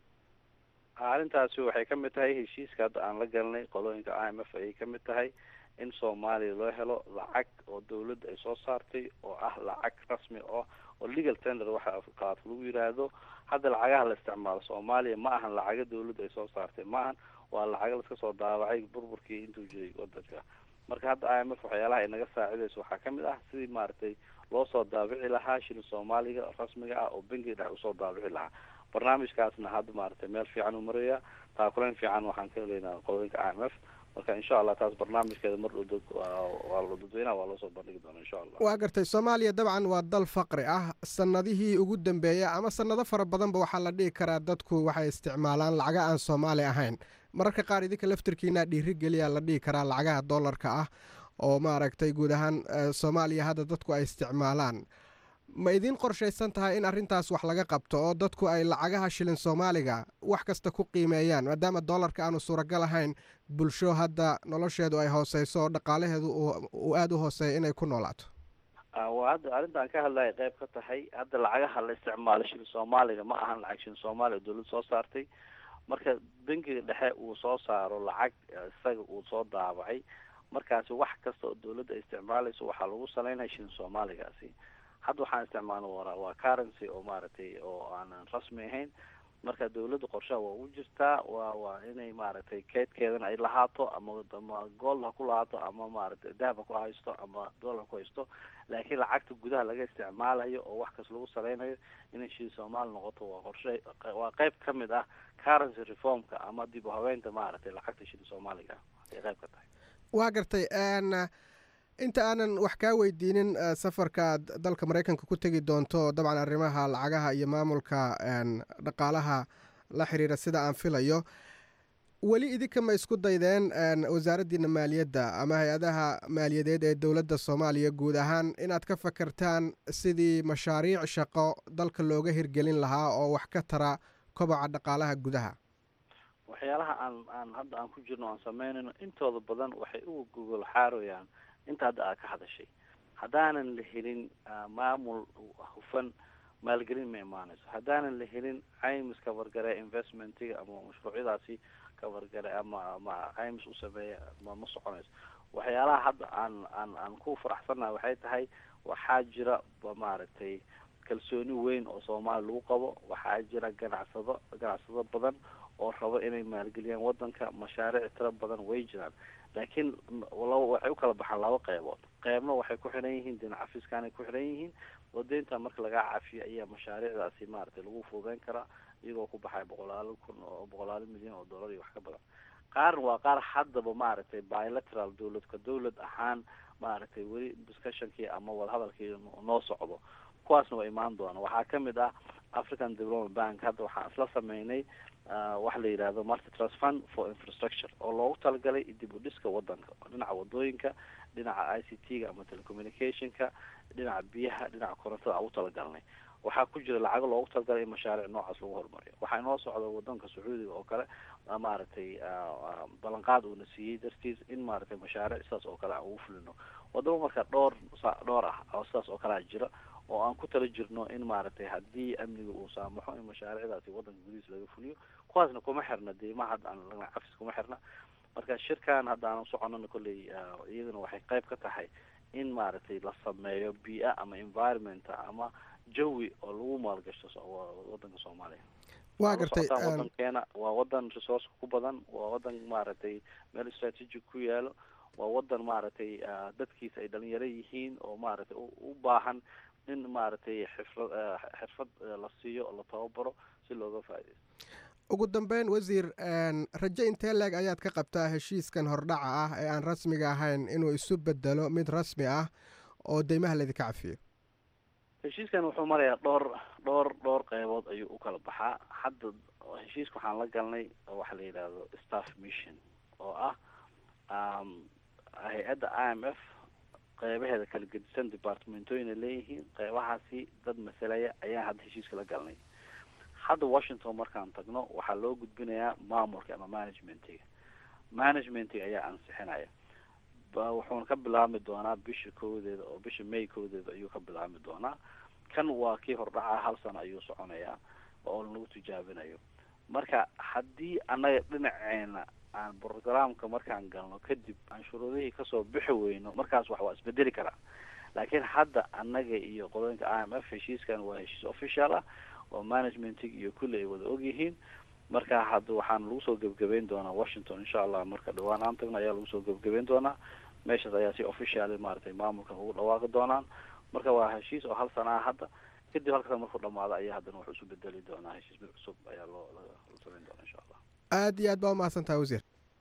arrintaasi waxay kamid tahay heshiiska hadda aan la galnay qolooyinka i m f ayay kamid tahay in soomaaliya loo helo lacag oo dawladda ay soo saartay oo ah lacag rasmi oo oo legal tender waxa qaaf lagu yiraahdo hadda lacagaha la isticmaalo soomaaliya ma ahan lacaga dawladda ay soo saartay ma ahan waa lacaga laska soo daabacay burburkii intuu jiray wadanka marka hadda i m f waxyaalaha ay naga saacidayso waxaa kamid ah sidii maaragtay loo soo daabici lahaa shilin soomaaliga rasmiga ah oo bangiga dhex usoo daabici lahaa barnaamijkaasna hadda maaragtay meel fiican u maraya taakuleyn fiican waxaan ka helaynaa qolooyinka i m f marka insha allah taas barnaamijkeeda mar dhow waa la dadweynaha waa loo soo bandhigi doona insha allah waa gartay soomaaliya dabcan waa dal faqri ah sanadihii ugu dambeeya ama sanado fara badanba waxaa la dhihi karaa dadku waxay isticmaalaan lacaga aan soomaali ahayn mararka qaar idinka laftirkiina dhiirigeliyaa la dhihi karaa lacagaha dollarka ah oo maaragtay guud ahaan soomaaliya hadda dadku ay isticmaalaan ma idiin qorshaysan tahay in arrintaas wax laga qabto oo dadku ay lacagaha shilin soomaaliga wax kasta ku qiimeeyaan maadaama dollarka aanu suuragal ahayn bulsho hadda nolosheedu ay hooseyso oo dhaqaalaheedu uu aada u hooseeya inay ku noolaato waa hadda arrintaan ka hadlaya qayb ka tahay hadda lacagaha la isticmaalo shilin soomaaliga ma ahan lacag shilin soomaaliga dawladda soo saartay marka bangiga dhexe uu soo saaro lacag isaga uu soo daabacay markaasi wax kasta oo dawladda ay isticmaalayso waxaa lagu saleynaya shilin soomaaligaasi hadda waxaan isticmaalna waa waa currency oo maaragtay oo aanan rasmi ahayn marka dawladda qorshaha waa ugu jirtaa waa waa inay maaragtay keydkeedana ay lahaato ama ama gold ha ku lahaato ama maaragtay dahab ha ku haysto ama dollar ha ku haysto laakiin lacagta gudaha laga isticmaalayo oo wax kas lagu saleynayo inay shilin soomaali noqoto waa qorshe waa qayb ka mid ah currency reformka ama dib u habeynta maaragtay lacagta shilin soomaaliga ay qayb ka tahay waa gartay inta aanan wax kaa weydiinin safarka aad dalka maraykanka ku tegi doonto dabcan arrimaha lacagaha iyo maamulka dhaqaalaha la xiriira sida aan filayo weli idinka ma isku daydeen wasaaraddiina maaliyadda ama hay-adaha maaliyadeed ee dowladda soomaaliya guud ahaan inaad ka fakartaan sidii mashaariic shaqo dalka looga hirgelin lahaa oo wax ka tara kobaca dhaqaalaha gudaha waxyaalaha aan aan hadda aan ku jirno aan sameynayno intooda badan waxay uga gogol xaarayaan inta hadda aad ka hadashay haddaanan la helin maamul hufan maalgelin ma imaanayso haddaanan la helin caymis kabargare investmentiga ama mashruucyadaasi kabargare ama ama caymis u sameeya ma ma soconayso waxyaalaha hadda aan aan aan ku faraxsannahay waxay tahay waxaa jira maaragtay kalsooni weyn oo soomaali lagu qabo waxaa jira ganacsado ganacsado badan oo rabo inay maalgeliyaan wadanka mashaariic tiro badan way jiraan laakiin waxay u kala baxaan laba qaybood qaybna waxay ku xiran yihiin dhinaca fiskaanay ku xiran yihiin wadaynta marka laga cafiyo ayaa mashaariicdaasi maaragtay lagu fududeyn karaa iyagoo ku baxay boqolaalo kun oo boqolaalo milyan oo dollar iyo wax ka badan qaarna waa qaar haddaba maaragtay bilateral dawladka dawlad ahaan maaragtay weli discussionkii ama wadahadalkii noo socdo kuwaasna waa imaan doona waxaa kamid ah African Development Bank hadda waxaan isla sameynay waxa la yiraahdo Multi Trust Fund for Infrastructure oo loogu talagalay dib u dhiska wadanka dhinaca wadooyinka dhinaca I C T ga ama telecommunicationka dhinaca biyaha dhinaca korontada ugu talagalnay waxaa ku jira lacag loogu talagalay in mashaariic noocaas lagu horumariyo waxaa inoo socda wadanka Sacuudiga oo kale maaragtay ballanqaad uu na siiyey dartiis in maaragtay mashaariic sidaas oo kale aan ugu fulino wadamo marka dhowr dhowr ah oo sidaas oo kale jira oo aan ku tala jirno in maaragtay haddii amniga uu saamaxo in mashaariicdaasi wadanka gudihiisa laga fuliyo kuwaasna kuma xirna deymaha hadda aan lagna cafis kuma xirna marka shirkan hadda aan soconana kolley iyaduna waxay qayb ka tahay in maaragtay la sameeyo bii'a ama environment ama jawi oo lagu maalgashto wadanka Soomaaliya waa gartay wadankeena waa wadan resource ku badan waa wadan maaragtay meel strategic ku yaalo waa wadan maaragtay dadkiisa ay dhalinyaro yihiin oo maaragtay u baahan in maaragtay xirfad xirfad la siiyo oo la tababaro si looga faa'iideysto ugu dambeyn wasiir rajo intee leeg ayaad ka qabtaa heshiiskan hordhaca ah ee aan rasmiga ahayn inuu isu bedelo mid rasmi ah oo deymaha laydinka cafiyo heshiiskan wuxuu marayaa dhowr dhowr dhowr qaybood ayuu u kala baxaa hadda heshiiska waxaan la galnay waxa la yidhaahdo staff mission oo ah hay-adda I M F qaybaheeda kala gedisan departmentooyina leeyihiin qaybahaasi dad masalaya ayaan hadda heshiiska la galnay hadda Washington markaan tagno waxaa loo gudbinayaa maamulka ama managementiga managementiga ayaa ansixinaya wuxuuna ka bilaabmi doonaa bisha koodeeda oo bisha May koodeeda ayuu ka bilaabmi doonaa kan waa kii hordhaca hal sano ayuu soconayaa oo lagu tijaabinayo marka haddii anaga dhinaceena aan programka markaan galno kadib aan shuruudihii kasoo bixi weyno markaas wax waa isbedeli karaa laakiin hadda anaga iyo qodobka I M F heshiiskan waa heshiis official ah oo managementiga iyo kulli ay wada ogyihiin marka hadda waxaan lagu soo gebgabeyn doonaa Washington insha Allah marka dhawaan aan tagno ayaa lagu soo gebgabeyn doonaa meeshaas ayaa si official maaragtay maamulka ugu dhawaaqi doonaan marka waa heshiis oo hal sana hadda kadib halkaas markuu dhamaado ayaa haddana wax isu bedeli doonaa heshiis cusub ayaa loo sameyn doonaa insha Allah aad iyo aad baa umahadsantahay wasiir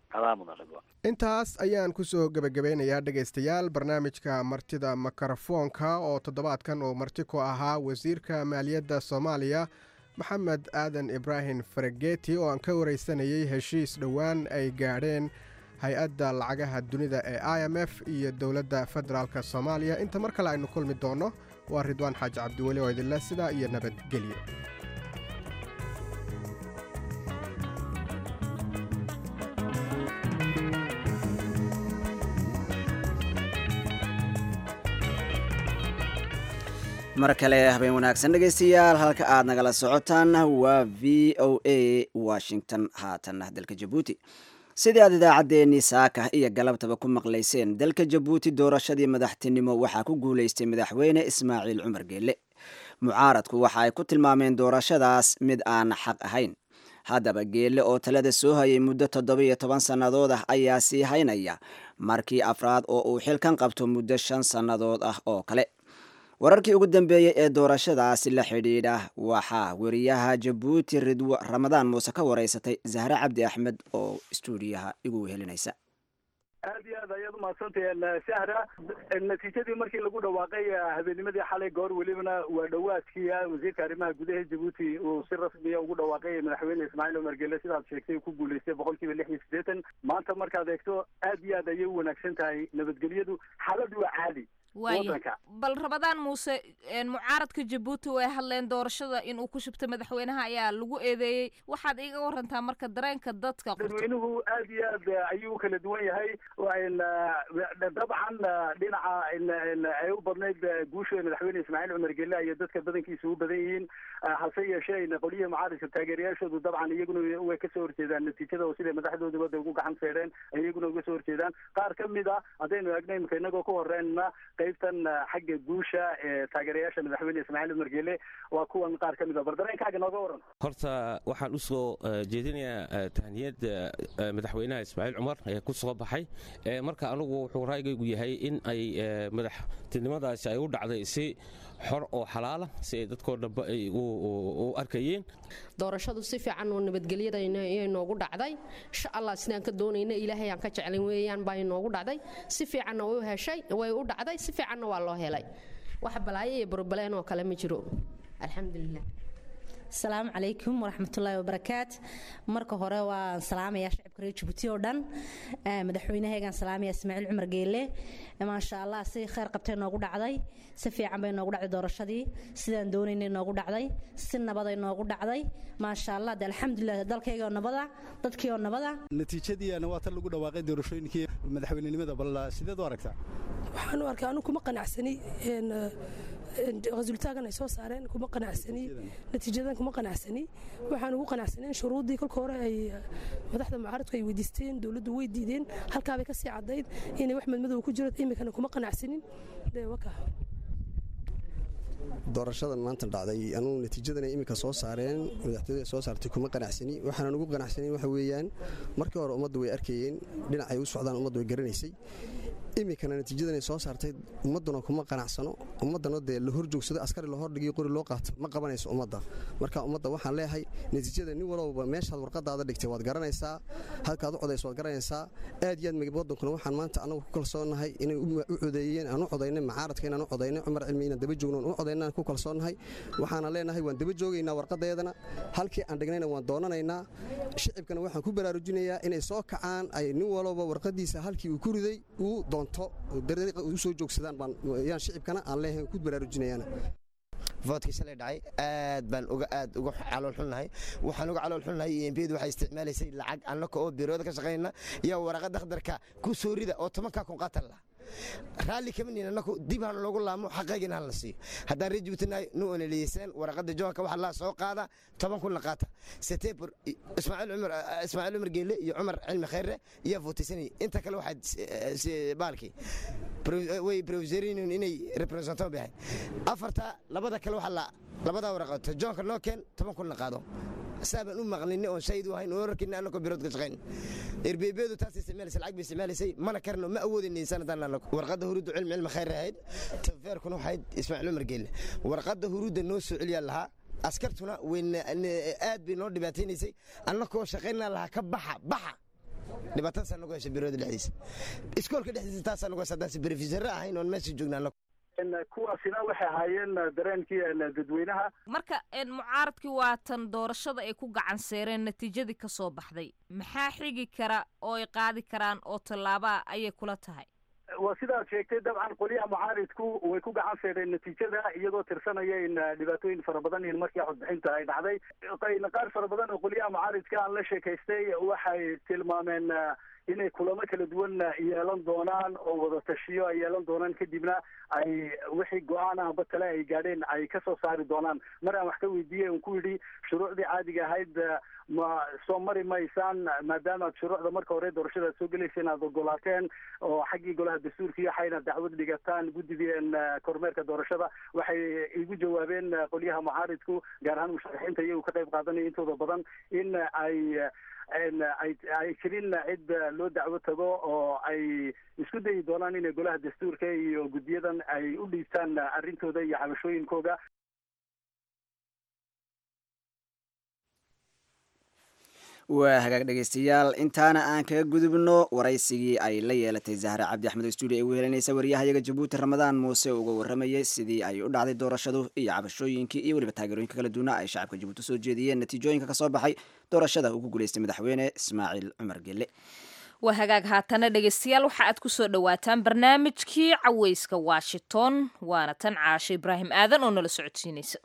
intaas ayaan kusoo gebagabeynayaa dhegaystayaal barnaamijka martida makarafoonka oo toddobaadkan uu marti ku ahaa wasiirka maaliyadda Soomaaliya Maxamed Aadan Ibraahim Farageti oo aan ka wareysanayay heshiis dhowaan ay gaadheen hay-adda lacagaha dunida ee I M F iyo dowladda federaalka Soomaaliya inta mar kale aynu kulmi doono waa Ridwaan Xaaji Cabdiweli oo idinla sida iyo nabadgelyo mar kale habeen wanaagsan dhegaystayaal halka aad nagala socotaan waa v o a washington haatanna dalka jabuuti sidii aad idaacaddeenii saaka iyo galabtaba ku maqlayseen dalka jabuuti doorashadii madaxtinimo waxaa ku guulaystay madaxweyne ismaaciil cumar geelle mucaaradku waxa ay ku tilmaameen doorashadaas mid aan xaq ahayn haddaba geelle oo talada soo hayay muddo toddoba iyo toban sannadood ah ayaa sii haynaya markii afraad oo uu xilkan qabto muddo shan sannadood ah oo kale wararkii ugu dambeeyey ee doorashadaasi la xidhiidha waxaa wariyaha jabuuti ridwa ramadaan muuse ka wareysatay zahre cabdi axmed oo stuudiyaha igu wehelinaysa aad iyo aad ayaad umahadsantahen sahra natiijadii markii lagu dhawaaqay habeennimadii xalay goor welibana waa dhawaadkii wasiirka arrimaha gudaha jabuuti uu si rasmiya ugu dhawaaqay madaxweyne ismaaciil cumar geelle sidaad sheegtay ku guulaystay boqol kiiba lix iyo siddeetan maanta markaad eegto aad iyo aad ayay u wanaagsan tahay nabadgelyadu xaaladu waa caadi waaya bal ramadaan muuse mucaaradka jabuuti way hadleen doorashada in uu ku shubtay madaxweynaha ayaa lagu eedeeyey waxaad iiga warantaa marka dareenka dadka dadweynuhu aad iyo aad ayuu kala duwan yahay dabcan dhinaca ay u badnayd guusha madaxweyne ismaaciil cumar geelle iyo dadka badankiisa u badan yihiin hase yeeshee qolyaha mucaaradka taageerayaashoodu dabcan iyaguna way kasoo horjeedaan natiijada oo siday madaxdoodaba ugu gacan seedheen iyaguna uga soo horjeedaan qaar ka mid a haddaynu eegno imika inagoo ku horeyna qaybtan xagga guusha ee taageerayaasha madaxweyne ismaaciil cumar geelle waa kuwan qaar ka mid a bardareenkaaga nooga waran horta waxaan usoo jeedinayaa tahniyad madaxweynaha ismaaciil cumar ee ku soo baxay marka anigu wuxuu raygaygu yahay in ay madaxtinimadaasi ay u dhacday si xor oo xalaala si ay dadkoo dhanba ay u arkayeen doorashadu si fiican oo nabadgelyada ayay noogu dhacday insha allah sidaan ka doonayna ilaahay aan ka jeclin weeyaan baa inoogu dhacday si fiicanna way u heshay way u dhacday si fiicanna waa loo helay wax balaayo iyo burbaleen oo kale ma jiro alxamdulilah asalaamu calaykum waraxmatullaahi wabarakaat marka hore waan salaamayaa shacabka reer jabuuti oo dhan madaxweynahaygaan salaamaya ismaaciil cumar geelle maasha allah si khayr qabtay noogu dhacday si fiican bay noogu dhacday doorashadii sidaan doonaynay noogu dhacday si nabaday noogu dhacday maasha allah de alxamdulilah dalkayga oo nabada dadkii oo nabada natiijadiina waa tan lagu dhawaaqay doorashooyinkii madaxweynenimada bal sideed u aragtaa waxaan u arkaa anu kuma qanacsani resultaagan ay soo saareen kuma qanacsani natiijadan kuma qanacsani waxaan ugu qanacsaneen shuruudii kolka hore ay madaxda mucaaradku ay weydiisteen dowladdu way diideen halkaabay kasii caddayd inay wax madmadow ku jiro imikana kuma qanacsanin dee waka doorashadan maanta dhacday anugu natiijadan ay iminka soo saareen madaxtooyada soo saartay kuma qanacsani waxaan ugu qanacsanayn waxa weeyaan markii hore ummaddu way arkayeen dhinac ay u socdaan ummaddu way garanaysay iminkana natiijadan ay soo saartay ummadduna kuma qanacsano ummaddana dee la hor joogsado askari la hordhigay qori loo qaato ma qabanayso ummadda marka ummadda waxaan leeyahay natiijada nin walowba meeshaad warqadaada dhigtay waad garanaysaa halkaad u codayso waad garanaysaa aad iyo aad wadankuna waxaan maanta annagu ku kalsoonahay inay u codeeyeen aan u codaynay mucaaradka inaan u codaynay cumar cilmi inaan daba joogno u codaynaan ku kalsoonahay waxaana leenahay waan daba joogaynaa warqadeedana halkii aan dhignayna waan doonanaynaa shicibkana waxaan ku baraarujinayaa inay soo kacaan ay nin walowba warqadiisa halkii uu ku riday uu doonto dariiqa u soo joogsadaan baan yaan shicibkana aan leeyahay ku baraarujinayaan voodkiisa la dhacay aad baan uga aad uga calool xunnahay waxaan uga calool xunnahay EMPdu waxay isticmaalaysay lacag annaka oo birooda ka shaqeynaa iyo warqada dhakhtarka ku soo rida oo tobanka kun qaatan la raalli kamin annaku dib aan loogu laamo xaqeegina la siiyo haddaan rajubtinaay nu oneliyeen warqada joonka waxa la soo qaada toban kun la qaata September Ismaaciil Umar Ismaaciil Umar Geelle iyo Umar Cilmi Khayre iyo votisani inta kale waxa baalki way provisorin inay representant bixin afarta labada kale waxa la labada warqad joonka loo keen toban kun la qaado saaban u maqlin oo sayid wahayn oo warkina anako birood ka shaqeyn irbeebeedu taas isticmaalaysa lacag bay isticmaalaysay mana karno ma awoodin insanadan anako warqada huruud cilmi cilmi khayr ahayd tafaarkun waxay Ismaaciil Umar Geelle warqada huruud noo soo celiya laha askartuna weyn aad bay noo dhibaataynaysay anako shaqeynaa laha ka baxa baxa dhibaatada sanago heshay birood dhexdiisa iskoolka dhexdiisa taas sanago saddex professor ahayn oo meesha joognaa kuwaasina waxay ahaayeen dareenkii dadweynaha marka mucaaradkii waa tan doorashada ay ku gacan seereen natiijadii ka soo baxday maxaa xigi kara oo ay qaadi karaan oo tallaaba ayay kula tahay waa sidaad sheegtay dabcan qoliyaha mucaaridku way ku gacan seereen natiijada iyagoo tirsanaya in dhibaatooyin fara badan in markii codbixinta ay dhacday qaar fara badan oo qoliyaha mucaaridka aan la sheekaystay waxay tilmaameen inay kulamo kala duwan yeelan doonaan oo wada tashiyo ay yeelan doonaan kadibna ay wixii go-aan ahba kale ay gaadheen ay kasoo saari doonaan. mar aan wax ka weydiiyey un ku yidhi shuruucdii caadiga ahayd ma soo mari maysaan maadaama aad shuruucda marka hore doorashada aad soo gelaysa inaad ogolaateen oo xaggii golaha dastuurka iyo waxayna dacwad dhigataan guddideen kormeerka doorashada. waxay igu jawaabeen qolyaha mucaaridku gaar ahaan musharaxiinta iyagu ka qayb qaadanaya intooda badan in ay ay jirin cid loo dacwo tago oo ay isku dayi doonaan inay golaha dastuurka iyo guddiyadan ay u dhiibtaan arrintooda iyo cabashooyinkooda. waa hagaag dhegaystayaal intaana aan kaga gudubno waraysigii ay la yeelatay zahra cabdi axmed oo stuudio ay u helinaysa wariyahayaga jabuuti ramadaan muuse uga waramayay sidii ay u dhacday doorashadu iyo cabashooyinkii iyo weliba taageerooyinka kala duwana ay shacabka jabuuti soo jeediyeen natiijooyinka kasoo baxay doorashada uu ku guulaystay madaxweyne ismaaciil cumar gelle. waa hagaag haatana dhegaystayaal waxa aad kusoo dhawaataan barnaamijkii caweyska washington waana tan caasho ibraahim aadan oo nala socodsiinaysa.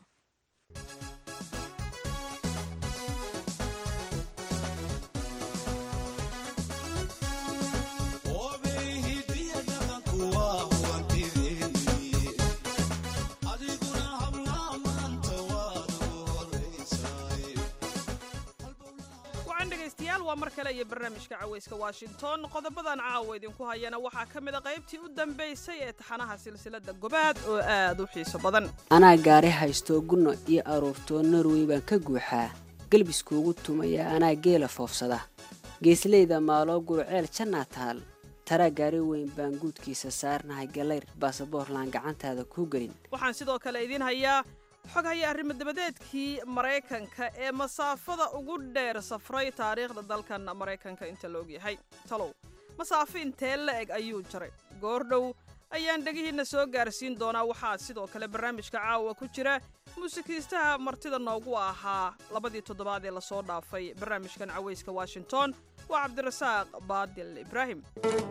waa mar kale iyo barnaamijka caweyska washington. qodobadan caawa idinku hayana waxaa ka mid a qaybtii u dambaysay ee taxanaha silsilada gobaad oo aad u xiiso badan. anaa gaari haysto gunno iyo aruurtoo norway baan ka guuxaa galbiskuugu tumaya anaa geela foofsada geesleyda maaloo gurceel jannaa taal taraa gaari weyn baan guudkiisa saarnahay galayr baasaboorlaan gacantaada kuu gelin. waxaan sidoo kale idiin hayaa xog haya arrimo dabadeedkii maraykanka ee masaafada ugu dheer safray taariikhda dalkan maraykanka inta la ogyahay. talow masaafo intee la eg ayuu jaray? goordhow ayaan dhegihiinna soo gaarsiin doonaa. waxaa sidoo kale barnaamijka caawa ku jira muusikiistaha martida noogu ahaa labadii toddobaad ee lasoo dhaafay barnaamijkan caweyska washington waa cabdirasaaq baadil ibraahim.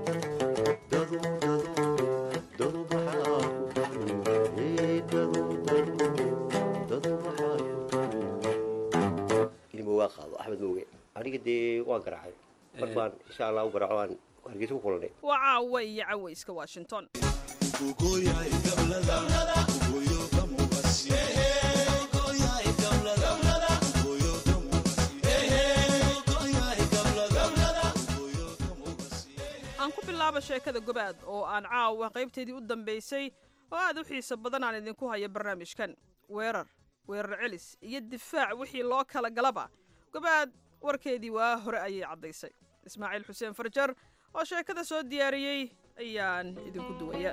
axmed mooge aniga dee waan garaacay mar baan insha allah u garaaco aan hargeysa ku kulanay. waa caawa iyo caweyska washington. aan ku bilaabo sheekada gobaad oo aan caawa qaybteedii u dambaysay oo aad u xiiso badan aan idinku hayo barnaamijkan. weerar weerar celis iyo difaac wixii loo kala galaba gobaad warkeedii waa hore ayay caddaysay. ismaaciil xuseen farjar oo sheekada soo diyaariyey ayaan idinku duwaya.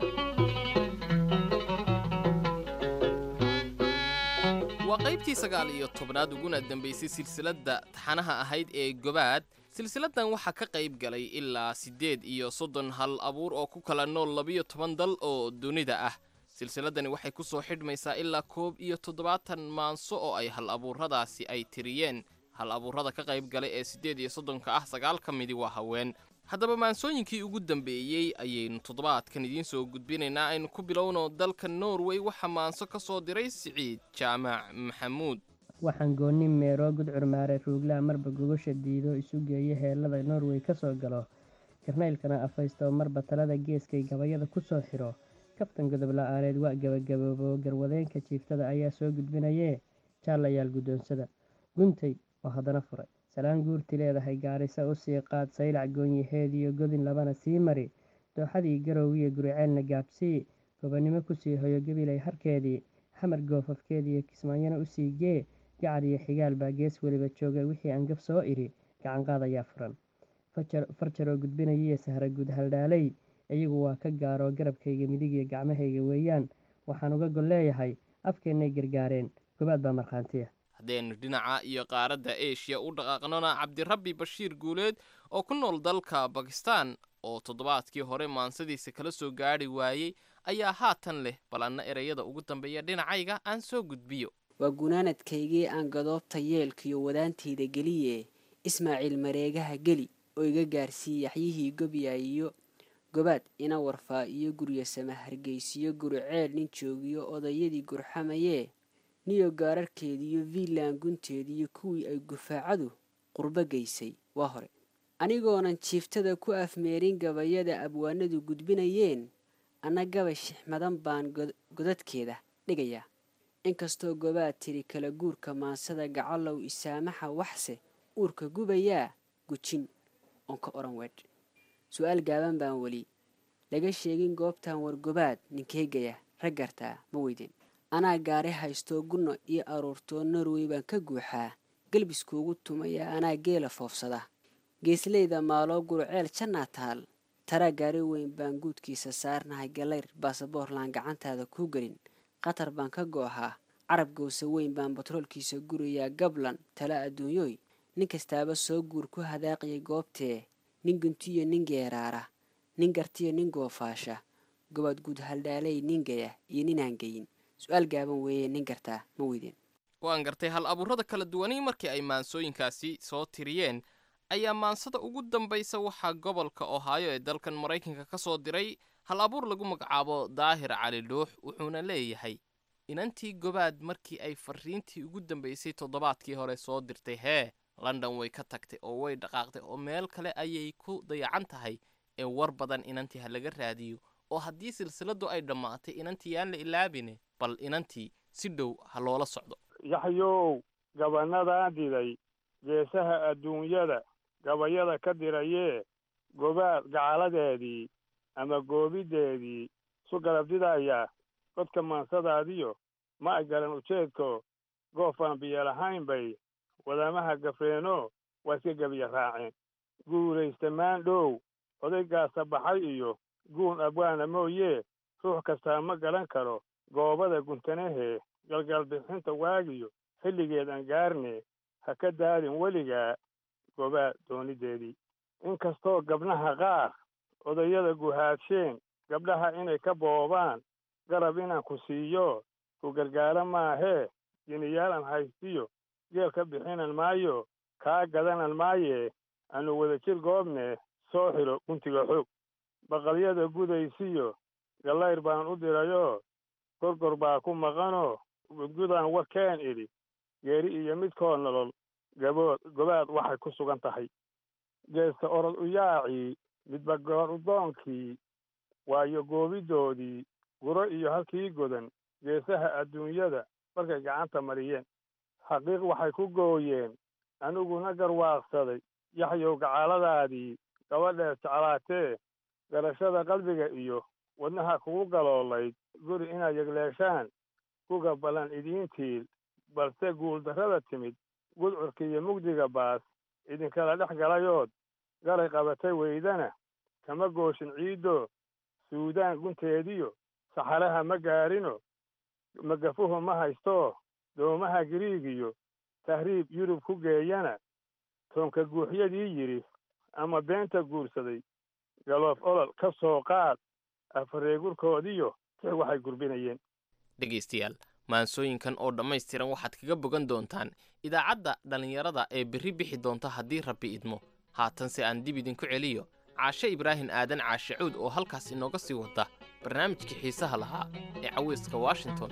waa qaybtii sagaal iyo tobnaad uguna dambaysay silsiladda taxanaha ahayd ee gobaad. silsiladdan waxaa ka qayb galay ilaa siddeed iyo soddon hal abuur oo ku kala nool labiyo toban dal oo dunida ah. silsiladdani waxay ku soo xidhmaysaa ilaa koob iyo toddobaatan maanso oo ay hal abuurradaasi ay tiriyeen. hal abuurrada ka qayb galay ee siddeed iyo soddonka ah sagaal ka midi waa haween. haddaba maansooyinkii ugu dambeeyey ayaynu toddobaadkan idiin soo gudbinaynaa. aynu ku bilowno dalka norway waxaa maanso ka soo diray siciid jaamac maxamuud. waxaan goonni meeroo gudcur maare ruuglaa marba gogosha diido isu geeyo heellada norway ka soo galo karnaylkana afaysto marba talada geeskay gabayada ku soo xidho kaftan godob la-aaneed waa gabagaboobo garwadeenka jiiftada ayaa soo gudbinayee jaalayaal guddoonsada guntay oo haddana furay salaan guurti leedahay gaarisa u sii qaad saylac goonyaheediyo godin labana sii mari dooxadii garowgiyo guriceelna gaabsii gobannimo kusii hoyo gabilay harkeedii xamar goofafkeediiyo kismaanyana u sii gee gacar iyo xigaal baa gees weliba jooga wixii angab soo idhi gacanqaad ayaa furan farjaroo gudbinayiyo sahra guud haldhaalay iyagu waa ka gaaroo garabkayga midigiyo gacmahayga weeyaan waxaan uga gol leeyahay afkeennay gargaareen gobaad baa markhaantiya. haddaynu dhinaca iyo qaaradda eshiya u dhaqaaqnona cabdirabbi bashiir guuleed oo ku nool dalka bakistan oo toddobaadkii hore maansadiisa kala soo gaadhi waayey ayaa haatan leh balanna ereyada ugu dambeeya dhinacayga aan soo gudbiyo. waa gunaanadkaygii aan gadoobta yeelkiyo wadaantayda geliye ismaaciil mareegaha geli oo iga gaarsii yaxyihii gobya iyo gobaad ina warfaa iyo gurya sama hargeysiyo guriceel nin joogiyo odayadii gurxamayee niyo gaararkeediiyo viilan gunteediiyo kuwii ay gufaacadu qurbo geysay waa hore anigoonan jiiftada ku afmeerin gabayada abwaanadu gudbinayeen anna gabay shixmadan baan godadkeeda dhigayaa inkastoo gobaad tiri kala guurka maansada gacalow isaamaxa waxse uurka gubayaa gujin oon ka oran weedh su-aal gaaban baan weli laga sheegin goobtan wargobaad ninkeegaya raggartaa ma weydeen anaa gaari haystoo gunno iyo aruurtoo norway baan ka guuxaa galbiskuugu tumayaa anaa geela foofsada geesleyda maaloo guruceel jannaa taal taraa gaari weyn baan guudkiisa saarnahay galayr baasaboorlaan gacantaada kuu gelin qatar baan ka goohaa carab gowsa weyn baan batroolkiisa gurayaa gablan tala adduunyooy nin kastaaba soo guur ku hadaaqiyay goobtee nin guntiyo nin geeraara nin gartiyo nin goofaasha gobaad guud haldhaalay nin gaya iyo ninaan geyin su-aal gaaban weeye nin gartaa ma weydeen waan gartay hal abuurada kala duwanii markii ay maansooyinkaasi soo tiriyeen ayaa maansada ugu dambaysa waxaa gobolka ohaayo ee dalkan maraykanka ka soo diray hal abuur lagu magacaabo daahir cali dhuux wuxuuna leeyahay inantii gobaad markii ay fariintii ugu dambaysay toddobaadkii hore soo dirtay hee london way ka tagtay oo way dhaqaaqday oo meel kale ayay ku dayacan tahay ee war badan inantii ha laga raadiyo oo haddii silsiladu ay dhammaatay inantii yaan la ilaabine bal inantii si dhow ha loola socdo yaxyow gabanadaa diday geesaha adduunyada gabayada ka dirayee gobaad gacaladeedii ama goobideedii su galabdidaya godka maansadaadiyo ma ay garan ujeedko goofaan biyo lahayn bay wadamaha gafreeno waa iska gebiya raaceen guulaysta maandhow odaygaasa baxay iyo guun abwaana mooyee ruux kastaa ma galan karo goobada guntanahee galgalbixinta waagiyo xilligeed aan gaarne ha ka daadin weligaa gobaad doonideedii inkastoo gabdhaha qaar odayada guhaadsheen gabdhaha inay ka boobaan garab inaan ku siiyo ku gargaaro maahee jiniyaal aan haystiyo geel ka bixinan maayo kaa gadanan maayee aanu wada jir goobne soo xiro guntiga xoog baqalyada gudaysiyo gallayr baan u dirayoo gorgor baa ku maqanoo gudgudaan warkeen idhi geeri iyo midkoo nolol gabood gobaad waxay ku sugan tahay geesta orod u yaacii midba goor udoonkii waayo goobidoodii guro iyo halkii godan geesaha adduunyada markay gacanta mariyeen xaqiiq waxay ku gooyeen aniguna garwaaqsaday yaxyow gacaaladaadii gabadheed jeclaatee garashada qalbiga iyo wadnaha kugu galoolayd guri inaad yegleeshaan kuga ballan idiintiil balse guuldarrada timid gudcurka iyo mugdiga baas idinkala dhex galayood galay qabatay weydana kama gooshin ciiddo suudaan gunteediyo saxaraha ma gaarino magafuhu ma haysto doomaha giriigiyo tahriib yurub ku geeyana toonka guuxyadii yidhi ama beenta guursaday galoof olol ka soo qaad afareegurkoodiyo six waxay gurbinayeen dhegaystayaal maansooyinkan oo dhammaystiran waxaad kaga bogan doontaan idaacadda dhallinyarada ee berri bixi doonta haddii rabbi idmo haatanse aan dib idinku celiyo caashe ibraahim aadan caashe cuud oo halkaas inooga sii wada barnaamijkii xiisaha lahaa ee caweyska washington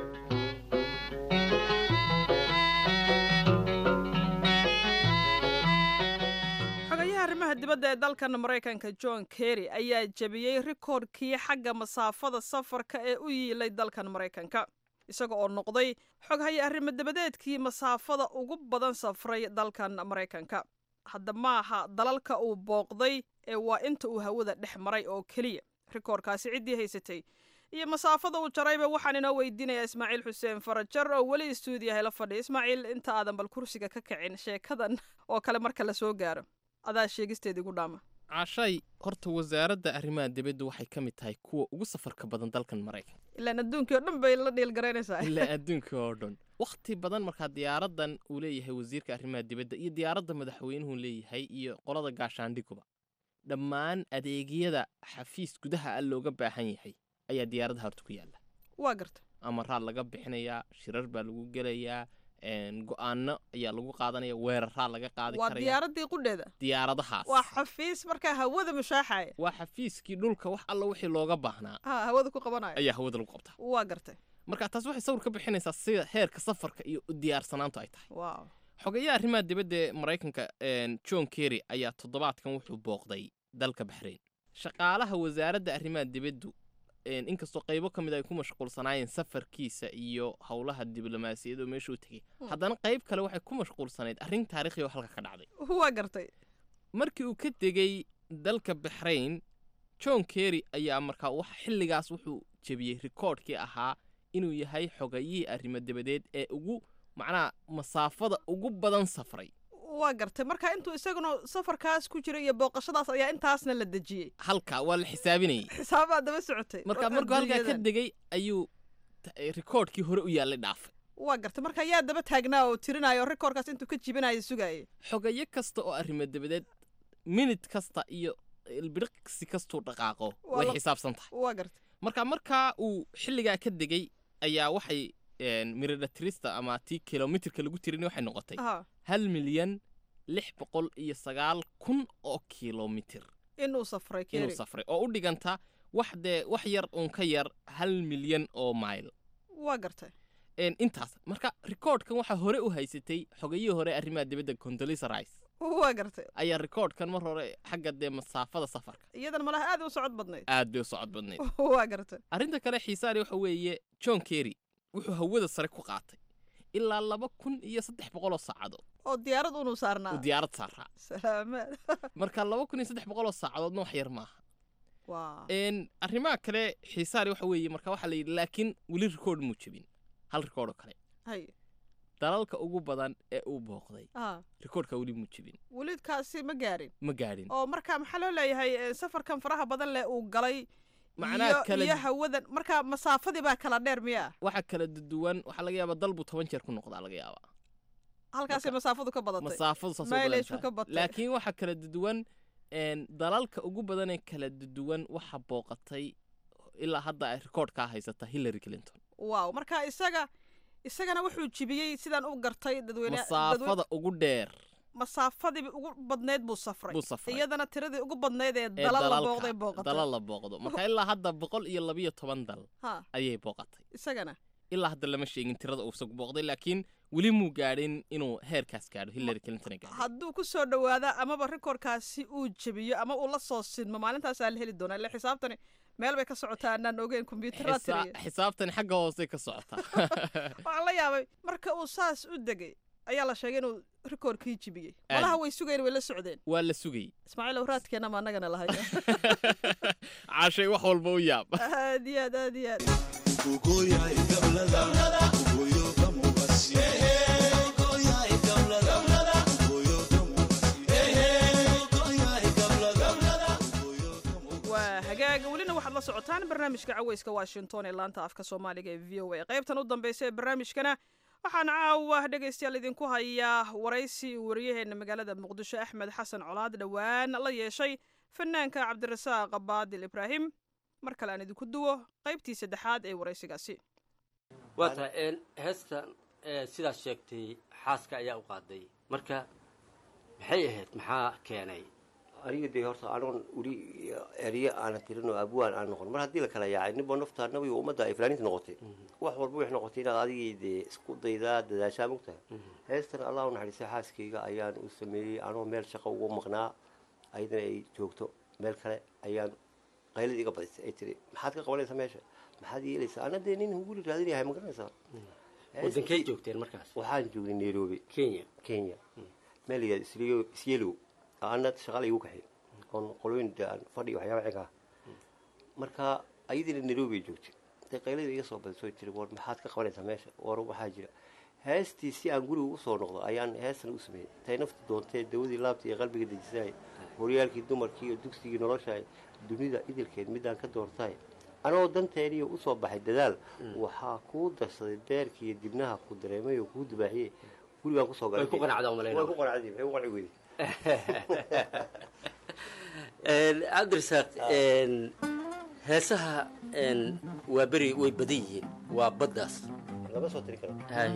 arrimaha dibadda ee dalkan maraykanka john kerry ayaa jebiyey rikoodhkii xagga masaafada safarka ee u yiilay dalkan maraykanka isaga oo noqday xoghaya arrimo dabadeedkii masaafada ugu badan safray dalkan maraykanka hadda maaha dalalka uu booqday ee waa inta uu hawada dhex maray oo keliya rikoodhkaasi ciddii haysatay iyo masaafada uu jarayba waxaan inoo weydiinayaa ismaaciil xuseen farajar oo weli istuudiyaha la fadhiya ismaaciil inta aadan bal kursiga ka kicin sheekadan oo kale marka la soo gaaro adaa sheegisteeda igu dhaama caashay horta wasaaradda arrimaha dibadda waxay ka mid tahay kuwa ugu safarka badan dalkan maraykan ilaan adduunkii oo dhan bay la dhiilgaraynaysaa ilaa adduunkii oo dhan wakhti badan markaa diyaaradan uu leeyahay wasiirka arrimaha dibadda iyo diyaaradda madaxweynuhu leeyahay iyo qolada gaashaandhiguba dhammaan adeegyada xafiis gudaha ah looga baahan yahay ayaa diyaaradda horta ku yaalla waa garta amaraad laga bixinayaa shirar baa lagu gelayaa go-aano ayaa lagu qaadanaya weeraraa laga qaadi waa diyaaradii qudheeda diyaaradahaas waa xafiis markaa hawada mushaaxaya waa xafiiskii dhulka wax alla wixii looga baahnaa ha hawada ku qabanaya ayaa hawada lagu qabtaa waa gartay marka taas waxay sawir ka bixinaysaa sida heerka safarka iyo u diyaarsanaantu ay tahay wow xogayaha arrimaha dibadda ee maraykanka john kerry ayaa toddobaadkan wuxuu booqday dalka baxrayn shaqaalaha wasaaradda arrimaha dibaddu inkastoo qaybo ka mid ay ku mashquulsanaayeen safarkiisa iyo howlaha diblomaasiyadda oo meeshuu tegey haddana qayb kale waxay ku mashquulsanayd arrin taariikhi oo halka ka dhacday waa gartay markii uu ka tegey dalka baxrayn john kerry ayaa markaa wax xilligaas wuxuu jebiyey rikoodhkii ahaa inuu yahay xogayihii arrimo dibadeed ee ugu macnaha masaafada ugu badan safray waa gartay marka intuu isaguna safarkaas ku jiray iyo booqashadaas ayaa intaasna la dejiyey halka waa la xisaabinayay xisaabaa daba socotay marka markuu halkaa ka degay ayuu rikoodhkii hore u yaallay dhaafay waa gartay marka yaa daba taagnaa oo tirinayo rikoodhkaas intuu ka jibinayo sugaayay xogayo kasta oo arrimo dibadeed minid kasta iyo ilbiriqsi kastuu dhaqaaqo way xisaabsan tahay waa gartay marka markaa uu xilligaa ka degay ayaa waxay miradhatirista ama tii kilomitirka lagu tirin waxay noqotay hal milyan lix boqol iyo sagaal kun oo kilomitir inuu safray inuu safray oo u dhiganta wax dee wax yar uun ka yar hal milyan oo mayl waa gartay intaas marka rikoodhkan waxaa hore u haysatay xogayihii hore arrimaha dibadda Condoleezza Rice waa gartay ayaa rikoodhkan mar hore xagga dee masaafada safarka iyadan malaha aad u socod badnayd aad bay u socod badnayd waa gartay arrinta kale xiisaari waxa weeye John Kerry wuxuu hawada sare ku qaatay ilaa laba kun iyo saddex boqol oo saacadood oo diyaarad unu saarnaa oo diyaarad saaraa salaamaad marka laba kun iyo saddex boqol oo saacadoodna wax yar maaha waa een arrimaha kale xiisaari waxa weeye marka waxa la yidhi laakiin weli rikoodh muu jebin hal rikoodh oo kale hay dalalka ugu badan ee uu booqday rikoodhka weli muu jebin welidkaasi ma gaarin ma gaarin oo marka maxaa loo leeyahay safarkan faraha badan leh uu galay macnaha kala iyo hawadan marka masaafadii baa kala dheer miyaa waxa kala duwan waxa laga yaabaa dalbu toban jeer ku noqdaa laga yaabaa halkaas masaafadu ka badatay masaafadu saasoo ka badatay laakiin waxa kala duwan een dalalka ugu badan ee kala duwan waxa booqatay ilaa hadda ay rikoodhka haysata Hillary Clinton waaw marka isaga isagana wuxuu jibiyey sidaan u gartay dadweyne masaafada ugu dheer masaafadii ugu badneed buu safray iyadana tiradii ugu badneed ee dalal la booqday booqatay dalal la booqdo marka ilaa hadda boqol iyo laba iyo toban dal ayay booqatay isagana ilaa hadda lama sheegin tirada uu isagu booqday laakiin weli muu gaadhin inuu heerkaas gaadho Hillary Clinton gaadho hadduu ku soo dhawaada amaba rikoodhkaasi uu jabiyo ama uu la soo sinmo maalintaas la heli doonaa la xisaabtani meel bay ka socotaa anaan ogeyn kombiyuutarada tiriya xisaabtani xagga hoose ka socotaa waxaan la yaabay marka uu saas u degay ayaa la sheegay inuu rikoodhkii jibiyey malaha way sugayeen way la socdeen waa la sugay ismaaciil awraadkeena ma annagana lahay caashay wax walba u yaab aad iyo aad aad iyo aad hagaaga welina waxaad la socotaan barnaamijka caweyska washington ee laanta afka soomaaliga ee v o a qaybtan u dambaysa ee barnaamijkana waxaan caawa dhegaystayaal idinku hayaa waraysi wariyaheena magaalada muqdisho axmed xasan colaad dhowaan la yeeshay fanaanka cabdirasaaq baadil ibraahim mar kale aan idinku duwo qaybtii saddexaad ee waraysigaasi waa tahay heestan sidaas sheegtay xaaska ayaa u qaaday marka maxay ahayd maxaa keenay aniga dee horta anoon weli eriye aana tirin oo abwaan aan noqon mar haddii la kala yaacay ninba naftaanaba iyo ummadda ay fanaaniinta noqotay wax walba wix noqotay inaad adigii dee isku daydaa dadaashaa mogtahay heestan allah u naxariistay xaaskayga ayaan u sameeyey anoo meel shaqo ugu maqnaa ayadana ay joogto meel kale ayaan qaylada iga badisay ay tiri maxaad ka qabanaysaa meesha maxaad yeelaysaa ana dee nin hunguri raadinayahay ma garanaysaa wadankay joogteen markaas waxaan joognay nairobi kenya kenya meel yidhahda isyeelow ana shaqaala igu kaxay oon qolooyin aan fadhi waxyaaba cigaa marka ayadiina nairobi ay joogtay intay qaylada iga soo badisoo tiri war maxaad ka qabanaysaa meesha war waxaa jira heestii si aan guriga ugu soo noqdo ayaan heestan u sameeyey intay nafta doontee dawadii laabta iyo qalbiga dejisaay horyaalkii dumarkii iyo dugsigii noloshaay dunida idilkeed midaan ka doortaay anoo danteeniyo usoo baxay dadaal waxaa kuu darsaday deerkii iyo dibnaha ku dareemay oo kuu dibaaxiyey gurigaan kusoo galay ku qanacdaa way ku qanacday maxay u qanci weyday cabdirasaaq heesaha waa beri way badan yihiin waa baddaas lama soo tiri karo hay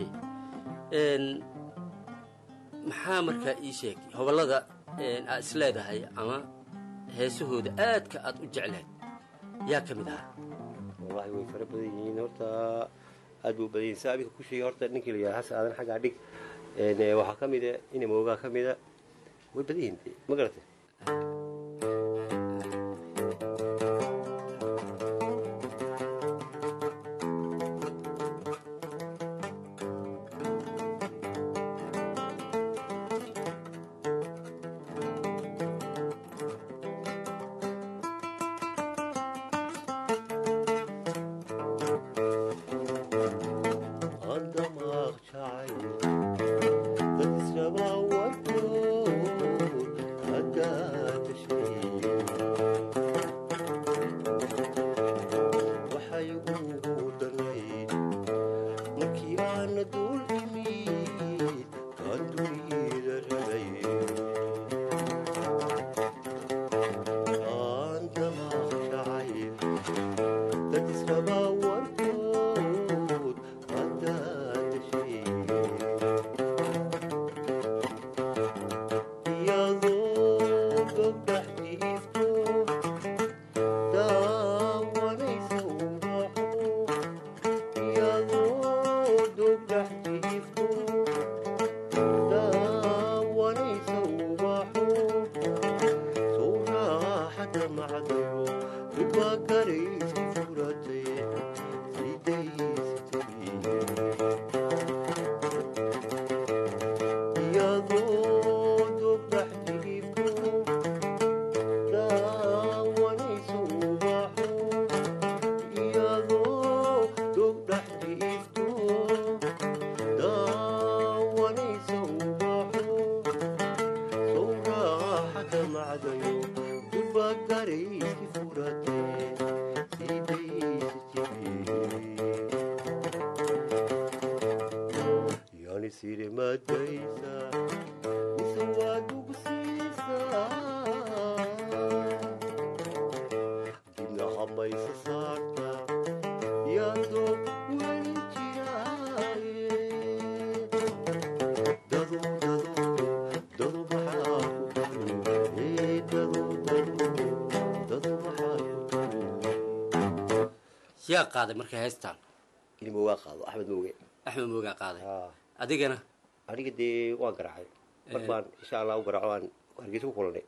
maxaa markaa ii sheeg hobollada aad is leedahay ama heesahooda aadka aad u jecleed yaa ka mid ahaa wallahi way fara badan yihiin horta aad buu badan yihiin saa abika ku sheegay horta ninkii la yidhaha xasan aadan xaggaa dhig waxaa ka mida inamoogaa ka mida way badan yihiin ma garatay yaa qaaday markay haystaan ilmo waa qaado axmed mooge axmed mooge qaaday adigana aniga dee waan garaacay mar baan insha allah u garaaco aan hargeysa ku kulanay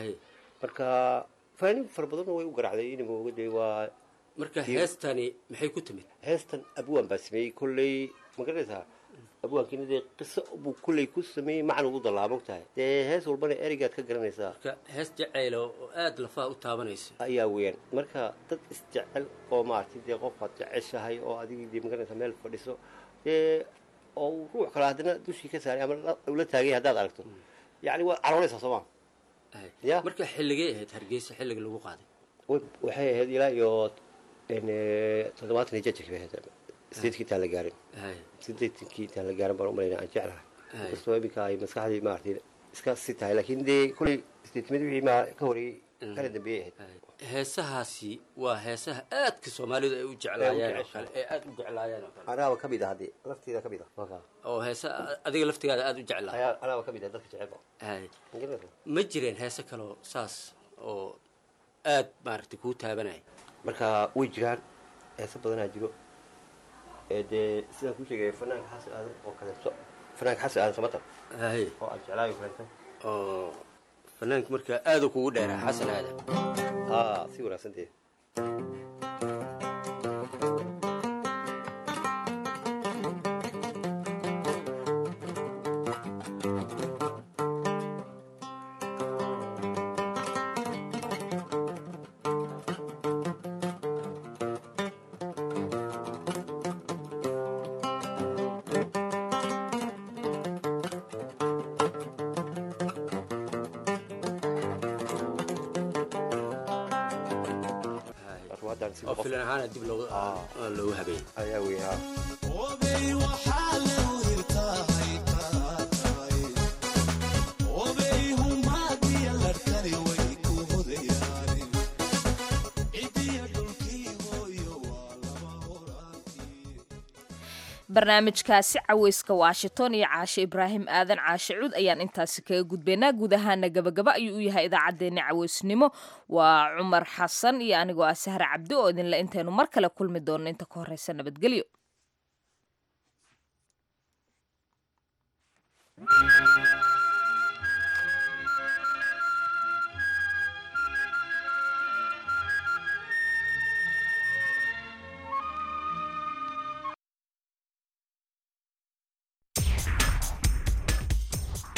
marka faanin fara badanna way u garaacday ilmo mooge dee waa marka heestani maxay ku timid heestan abwaan baa sameeyey kolley ma garanaysaa abwaankiina dee qiso buu kolley ku sameeyey macna ugu dallaa mogtahay dee hees walbana ereygaad ka garanaysaa marka hees jacaylo oo aad lafaha u taabanaysa ayaa weeyaan marka dad isjecel oo maaragtay dee qofaad jeceshahay oo adigii dee ma garanaysaa meel fadhiso dee oo ruux kale haddana dushii ka saaray ama ula taagay haddaad aragto yacni waa caroonaysaa soo maa ya marka xilligay ahayd hargeysa xilliga lagu qaaday waxay ahayd ilaa iyo toddobaatan iyo jajirkii bay ahayd sideedkii intaan la gaarin sideedkii intaan la gaarin baan u malaynaa aan jeclahay inkastoo iminka ay maskaxdii maaragtay iska si tahay laakiin dee kolley sideedkimid wixii maa ka horeeyey kala dambeeyey ahayd heesahaasi waa heesaha aadka soomaalidu ay u jeclaayeen oo kale ee aad u jeclaayeen oo kale anaaba ka mid ah haddii lafteeda ka mid ah oo heesa adiga laftigaada aad u jeclaa anaaba ka mid ah dadka jecel ma jireen heese kaloo saas oo aad maaragtay kuu taabanaya marka way jiraan heese badanaa jiro dee sidaan kuu sheegaya fanaanka xasan aadan oo kaleeto fanaanka xasan aadan samatar oo aad jeclaayo kaleeto oo fanaanka marka aada kugu dheeraa xasan aadan haa si wanaagsan dee oo filan ahaana dib loogu loogu habeeyey ayaa weeyaa barnaamijkaasi caweyska washington iyo caashe ibraahim aadan caashe cuud ayaan intaasi kaga gudbaynaa guud ahaana gabagaba ayuu u yahay idaacaddeenna caweysnimo waa cumar xasan iyo anigoo ah sahre cabdi oo idinle intaynu mar kale kulmi doonno inta ka horreysa nabadgelyo Thank you.